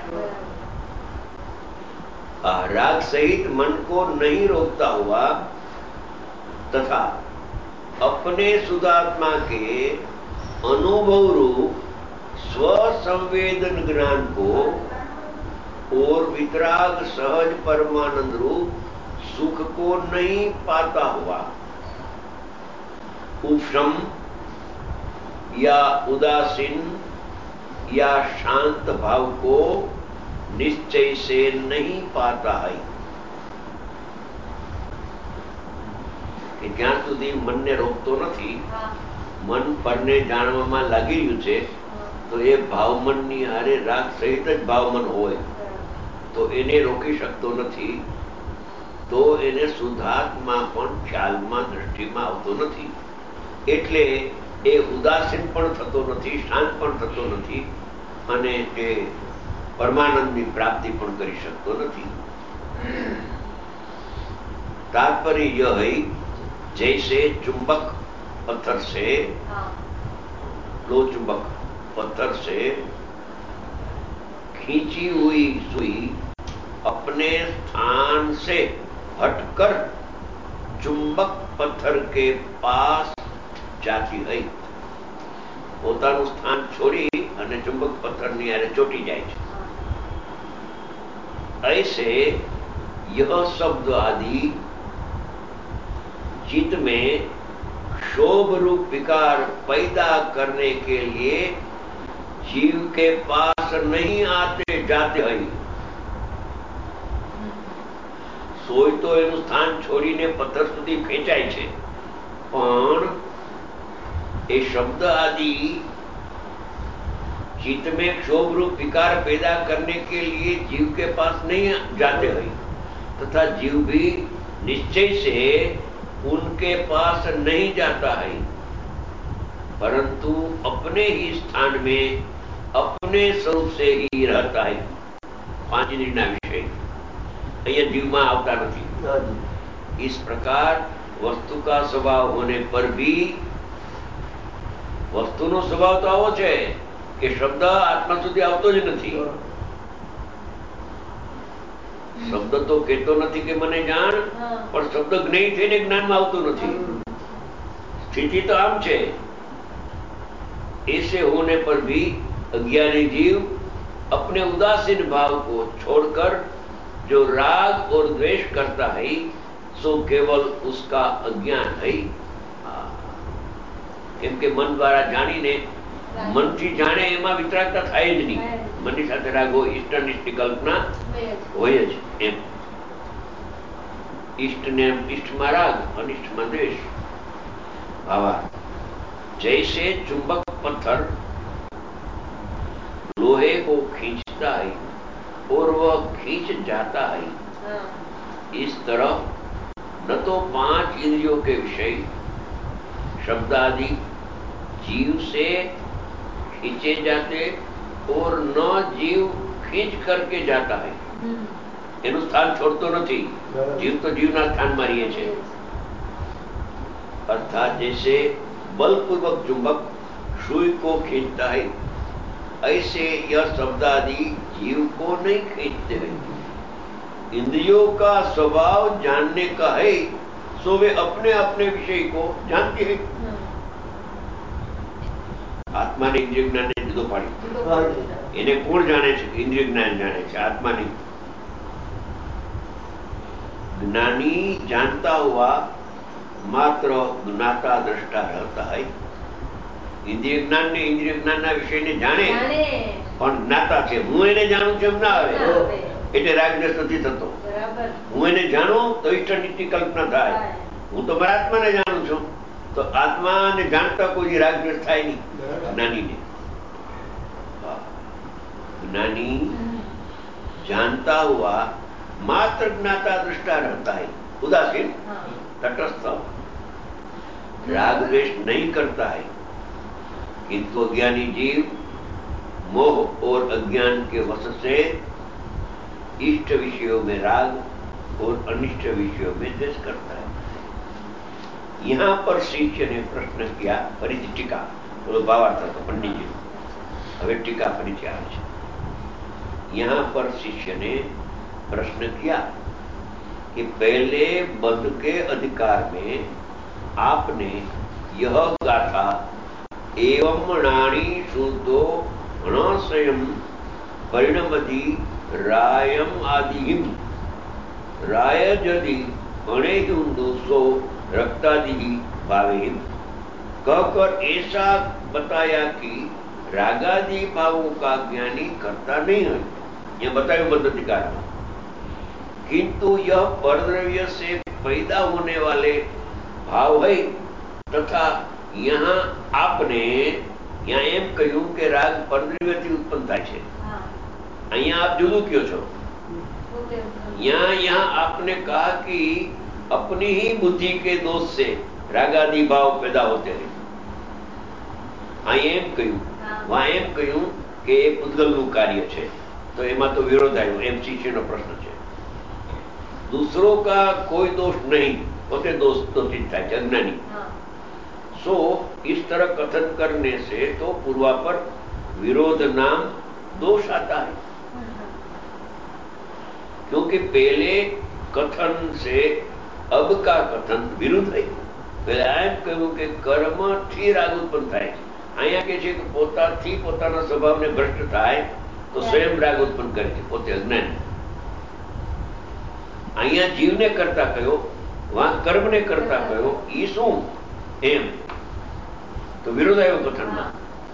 આ રાગ સહિત मन को नहीं रोकता हुआ तथा अपने शुद्धात्मा के अनुभव रूप स्वसंवेदन ज्ञान को और वितराग सहज परमानंद रूप सुख को नहीं पाता हुआ उपशम या उदासीन या शांत भाव को निश्चय से नहीं पाता है कि જ્યાં સુધી મનને રોકતો નથી, મન પરને જાણવામાં લાગી રહ્યું છે, તો એ ભાવમનની હારે રાગ સહિત જ ભાવમન હોય તો એને રોકી શકતો નથી, તો એને શુદ્ધાત્મા પણ ખ્યાલમાં દ્રષ્ટિમાં આવતો નથી. એટલે એ ઉદાસીન પણ થતો નથી, શાંત પણ થતો નથી અને એ પરમાનંદની પ્રાપ્તિ પણ કરી શકતો નથી. तात्पर्य यह है, जैसे चुंबक पत्थर से लो चुंबक पत्थर से खींची हुई सुई अपने स्थान से हटकर चुंबक पत्थर के पास जाती है. પોતાનું સ્થાન છોડી અને ચુંબક પથ્થરની હારે ચોટી જાય છે. ऐसे यह शब्द आदि चित्त में क्षोभ रूप विकार पैदा करने के लिए जीव के पास नहीं आते जाते हैं. सोई तो एनु स्थान छोड़ीने पत्थर सुधी खेंचाय छे, पण ए शब्द आदि चित्त में क्षोभ रूप विकार पैदा करने के लिए जीव के पास नहीं जाते हैं तथा जीव भी निश्चय से उनके पास नहीं जाता है, परंतु अपने ही स्थान में अपने स्वरूप से ही रहता है. पांच इंद्रियना विषय अहिया जीव में आवता नहीं. इस प्रकार वस्तु का स्वभाव होने पर भी वस्तुनो स्वभाव तो आवो छे कि शब्द आत्मा सुधी आवतो ज नथी. शब्द तो कहतो नहीं कि मने जान, पर शब्द ज्ञानी थईने ज्ञान में आवतो नहीं. स्थिति तो आम छे. ऐसे होने पर भी अज्ञानी जीव अपने उदासीन भाव को छोड़कर जो राग और द्वेष करता है सो केवल उसका अज्ञान है. केम के मन द्वारा जाणीने मनथी जाणे एमां वितरागता थाय ज नहीं. मननी साथे राग हो, इष्टनिष्ठ कल्पना होय ज. एम इष्ट ने इष्ट में राग, अनिष्ट में द्वेष. भावार्थ, जैसे चुंबक पत्थर लोहे को खींचता है और वह खींच जाता है, इस तरह न तो पांच इंद्रियों के विषय शब्द आदि जीव से खींचे जाते और न जीव खींच करके जाता है. एनु स्थान छोड़तो नहीं. जीव तो जीवना स्थान में रहे छे. अर्थात जैसे बलपूर्वक चुंबक सुई को खींचता है, ऐसे यह शब्द आदि जीव को नहीं खींचते हैं. इंद्रियों का स्वभाव जानने का है, सो वे अपने अपने विषय को जानते हैं. आत्मा ने इंद्रिय ज्ञान ने जुदो पाड़ी. एने कोण जाने छे? इंद्रिय ज्ञान जाने छे, आत्मा नहीं. ज्ञानी जानता हुआ मात्र ज्ञाता दृष्टा रहता है. इंद्रिय ज्ञान ने इंद्रिय ज्ञान ना विषय ने जाने पण ज्ञाता छे. हूँ एने जाणुं छुं एम ना आवे એટલે રાગ દ્વેષ નથી થતો. હું એને જાણું તો ઇષ્ટનિષ્ઠની કલ્પના થાય. હું તો મારા આત્માને જાણું છું તો આત્માને જાણતા કોઈ રાગ દ્વેષ થાય નહીં. જ્ઞાનીને ज्ञानी जानता हुआ मात्र ज्ञाता दृष्टा रहता है. उदासीन तटस्थ राग द्वेष नहीं करता है. किंतु अज्ञानी जीव मोह और अज्ञान के वश से इष्ट विषयों में राग और अनिष्ट विषयों में द्वेष करता है. यहाँ पर शिष्य ने प्रश्न किया, फरीथी टीका, बोलो भावार्थ तो पंडित जी हवे टीका फरीथी आवे छे. यहाँ पर शिष्य ने प्रश्न किया कि पहले बंध के अधिकार में आपने यह गाथा एवं नाणी शुद्धो णस्वयं परिणमति रायम आदिहिम राय यदि अणेयुंदुसो रक्तादि भावेहिम कहकर ऐसा बताया कि रागादि भावों का ज्ञानी करता नहीं है, यह बताया मध्याधिकार में। किंतु यह परद्रव्य से पैदा होने वाले भाव है तथा यहाँ आपने यहाँ एम કહ્યું કે રાગ પરદ્રવ્યથી ઉત્પન્ન થાય છે, અહીંયા આપ જુદું કયો છો। यहाँ यहाँ आपने कहा कि अपनी ही बुद्धि के दोष से रागादि भाव पैदा होते हैं। અહીં એમ કહ્યું, वहाँ એમ કહ્યું કે એ પૂતગલનું કાર્ય છે, તો એમાં તો વિરોધ આવ્યો, એમ શિષ્યનો પ્રશ્ન છે। दूसरों का कोई दोष नहीं, પોતે दोष दोषित થાય છે, अज्ञानी। सो इस तरह कथन करने से तो पूर्वापर विरोध नाम दोष आता है, क्योंकि पहले कथन से अब का कथन विरुद्ध है। पहले एम कहूं कि कर्म थी राग उत्पन्न थाय, અહીંયા કે છે કે પોતાથી પોતાના સ્વભાવને ભ્રષ્ટ થાય તો સ્વયં રાગ ઉત્પન્ન કરે છે, પોતે અજ્ઞાની। અહીંયા જીવને કરતા કયો, वहां कर्मने करता कयो, ई શું એમ तो विरोध आयो कथन में।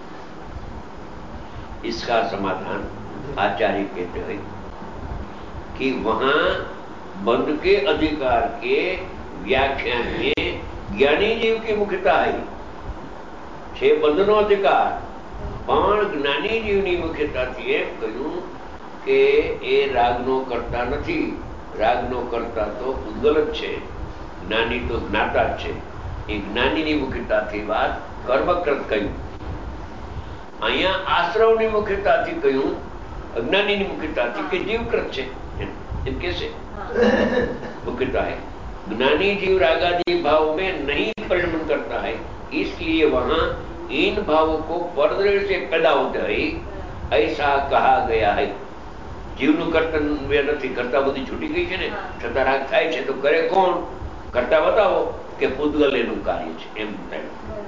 इसका समाधान आचार्य कहते हैं कि वहां बंध के अधिकार के व्याख्यान में ज्ञानी जीव की मुख्यता है, छे बंधनो अधिकार, पण ज्ञानी जीवनी मुख्यताथी एम કહ્યું કે એ રાગનો કરતા નથી, રાગનો કરતા તો પૂતગલ જ છે, જ્ઞાની તો જ્ઞાતા જ છે। એ જ્ઞાનીની મુખ્યતાથી વાત કર્મકૃત કહ્યું, અહીંયા આશ્રવની મુખ્યતાથી કહ્યું, અજ્ઞાનીની મુખ્યતાથી કે જીવકૃત છે, એમ કે છે मुख्यता है। ज्ञानी जीव रागादि भाव में नहीं परिणमन करता है, इसलिए वहां इन भावों को परद्रव्य से पैदा होता है, ऐसा कहा गया है। जीवનું કર્તવ્ય નથી, કરતા બધી છૂટી ગઈ છે ને, છતાં રાગ થાય છે તો કરે કોણ? કરતા બતાવો કે પૂતગલ એનું કાર્ય છે, એમ થાય।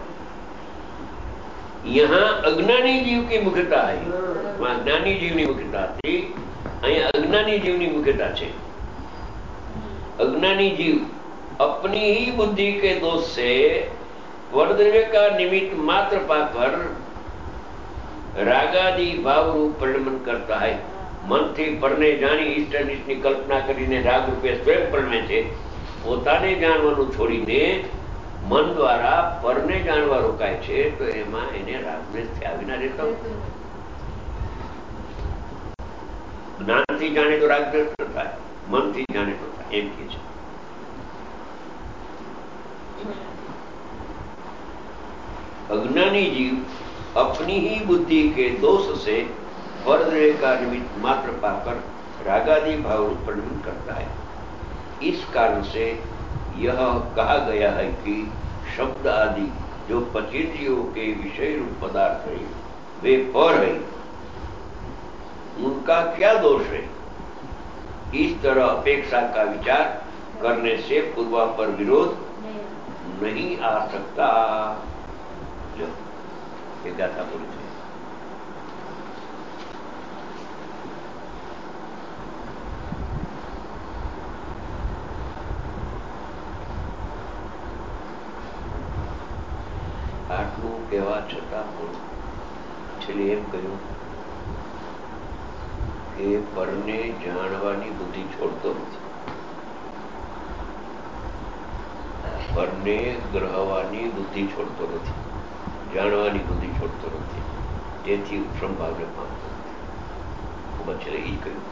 यहाँ अज्ञानी जीव की मुख्यता है, वहां ज्ञानी जीवनी मुख्यता थी, અહીંયા अज्ञानी जीवनी मुख्यता છે। अज्ञानी जीव अपनी ही बुद्धि के दोष से परद्रव्य का निमित्त मात्र पाकर रागादि भाव रूप परिणमन करता है। मन थी परने जानी इष्ट अनिष्टની કલ્પના કરીને રાગ રૂપે સ્વયં પરણે છે, પોતાને જાણવાનું છોડીને મન દ્વારા પરને જાણવા રોકાય છે, તો એમાં એને રાગદ્વેષ થયા વિના રહેતો। જ્ઞાનથી જાણે તો રાગદ્વેષ ન થાય, મનથી જાણે તો થાય, એમ કે છે। अज्ञानी जीव अपनी ही बुद्धि के दोष से परद्रव्य का निमित्त मात्र पाकर रागादि भाव रूप परिणमन करता है। इस कारण से यह कहा गया है कि शब्द आदि जो पंचेंद्रियों के विषय रूप पदार्थ है वे पर है, उनका क्या दोष है? इस तरह अपेक्षा का विचार करने से पूर्वापर विरोध नहीं आ सकता। जो ये गाथा पूरी थी। આટલું કહેવા છતાં પણ છેલ્લે એમ કહ્યું કે પરને જાણવાની બુદ્ધિ છોડતો નથી, પરને ગ્રહવાની બુદ્ધિ છોડતો નથી, જાણવાની બુદ્ધિ છોડતો નથી, તેથી સંભાવને પામતો નથી। છેલ્લે એ કહ્યું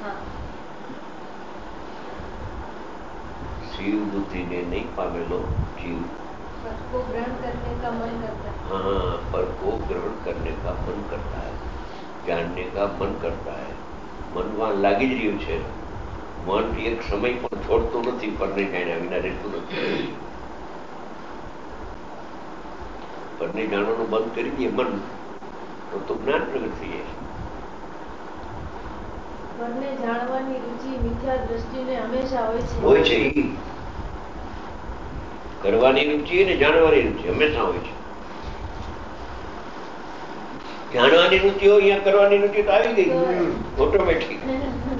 શિવ બુદ્ધિને નહીં પામેલો જીવ पर को ग्रहण करने का मन करता है। हाँ, पर को ग्रहण करने का मन करता है, जानने का मन करता है। मन वहां लागी જ રહ્યું છે, મન એક સમય પણ છોડતો નથી, પરને જાણ્યા વિના રહેતું નથી। પરને જાણવાનું બંધ કરી દે મન તો તો જ્ઞાન પ્રગટ થઈ જાય। પરને જાણવાની રુચિ મિથ્યા દ્રષ્ટિને હંમેશા હોય છે, હોય છે ઈ કરવાની રુચિ અને જાણવાની રુચિ હંમેશા હોય છે। જાણવાની રુચિ હોય, અહીંયા કરવાની રુચિ તો આવી ગઈ ઓટોમેટિક।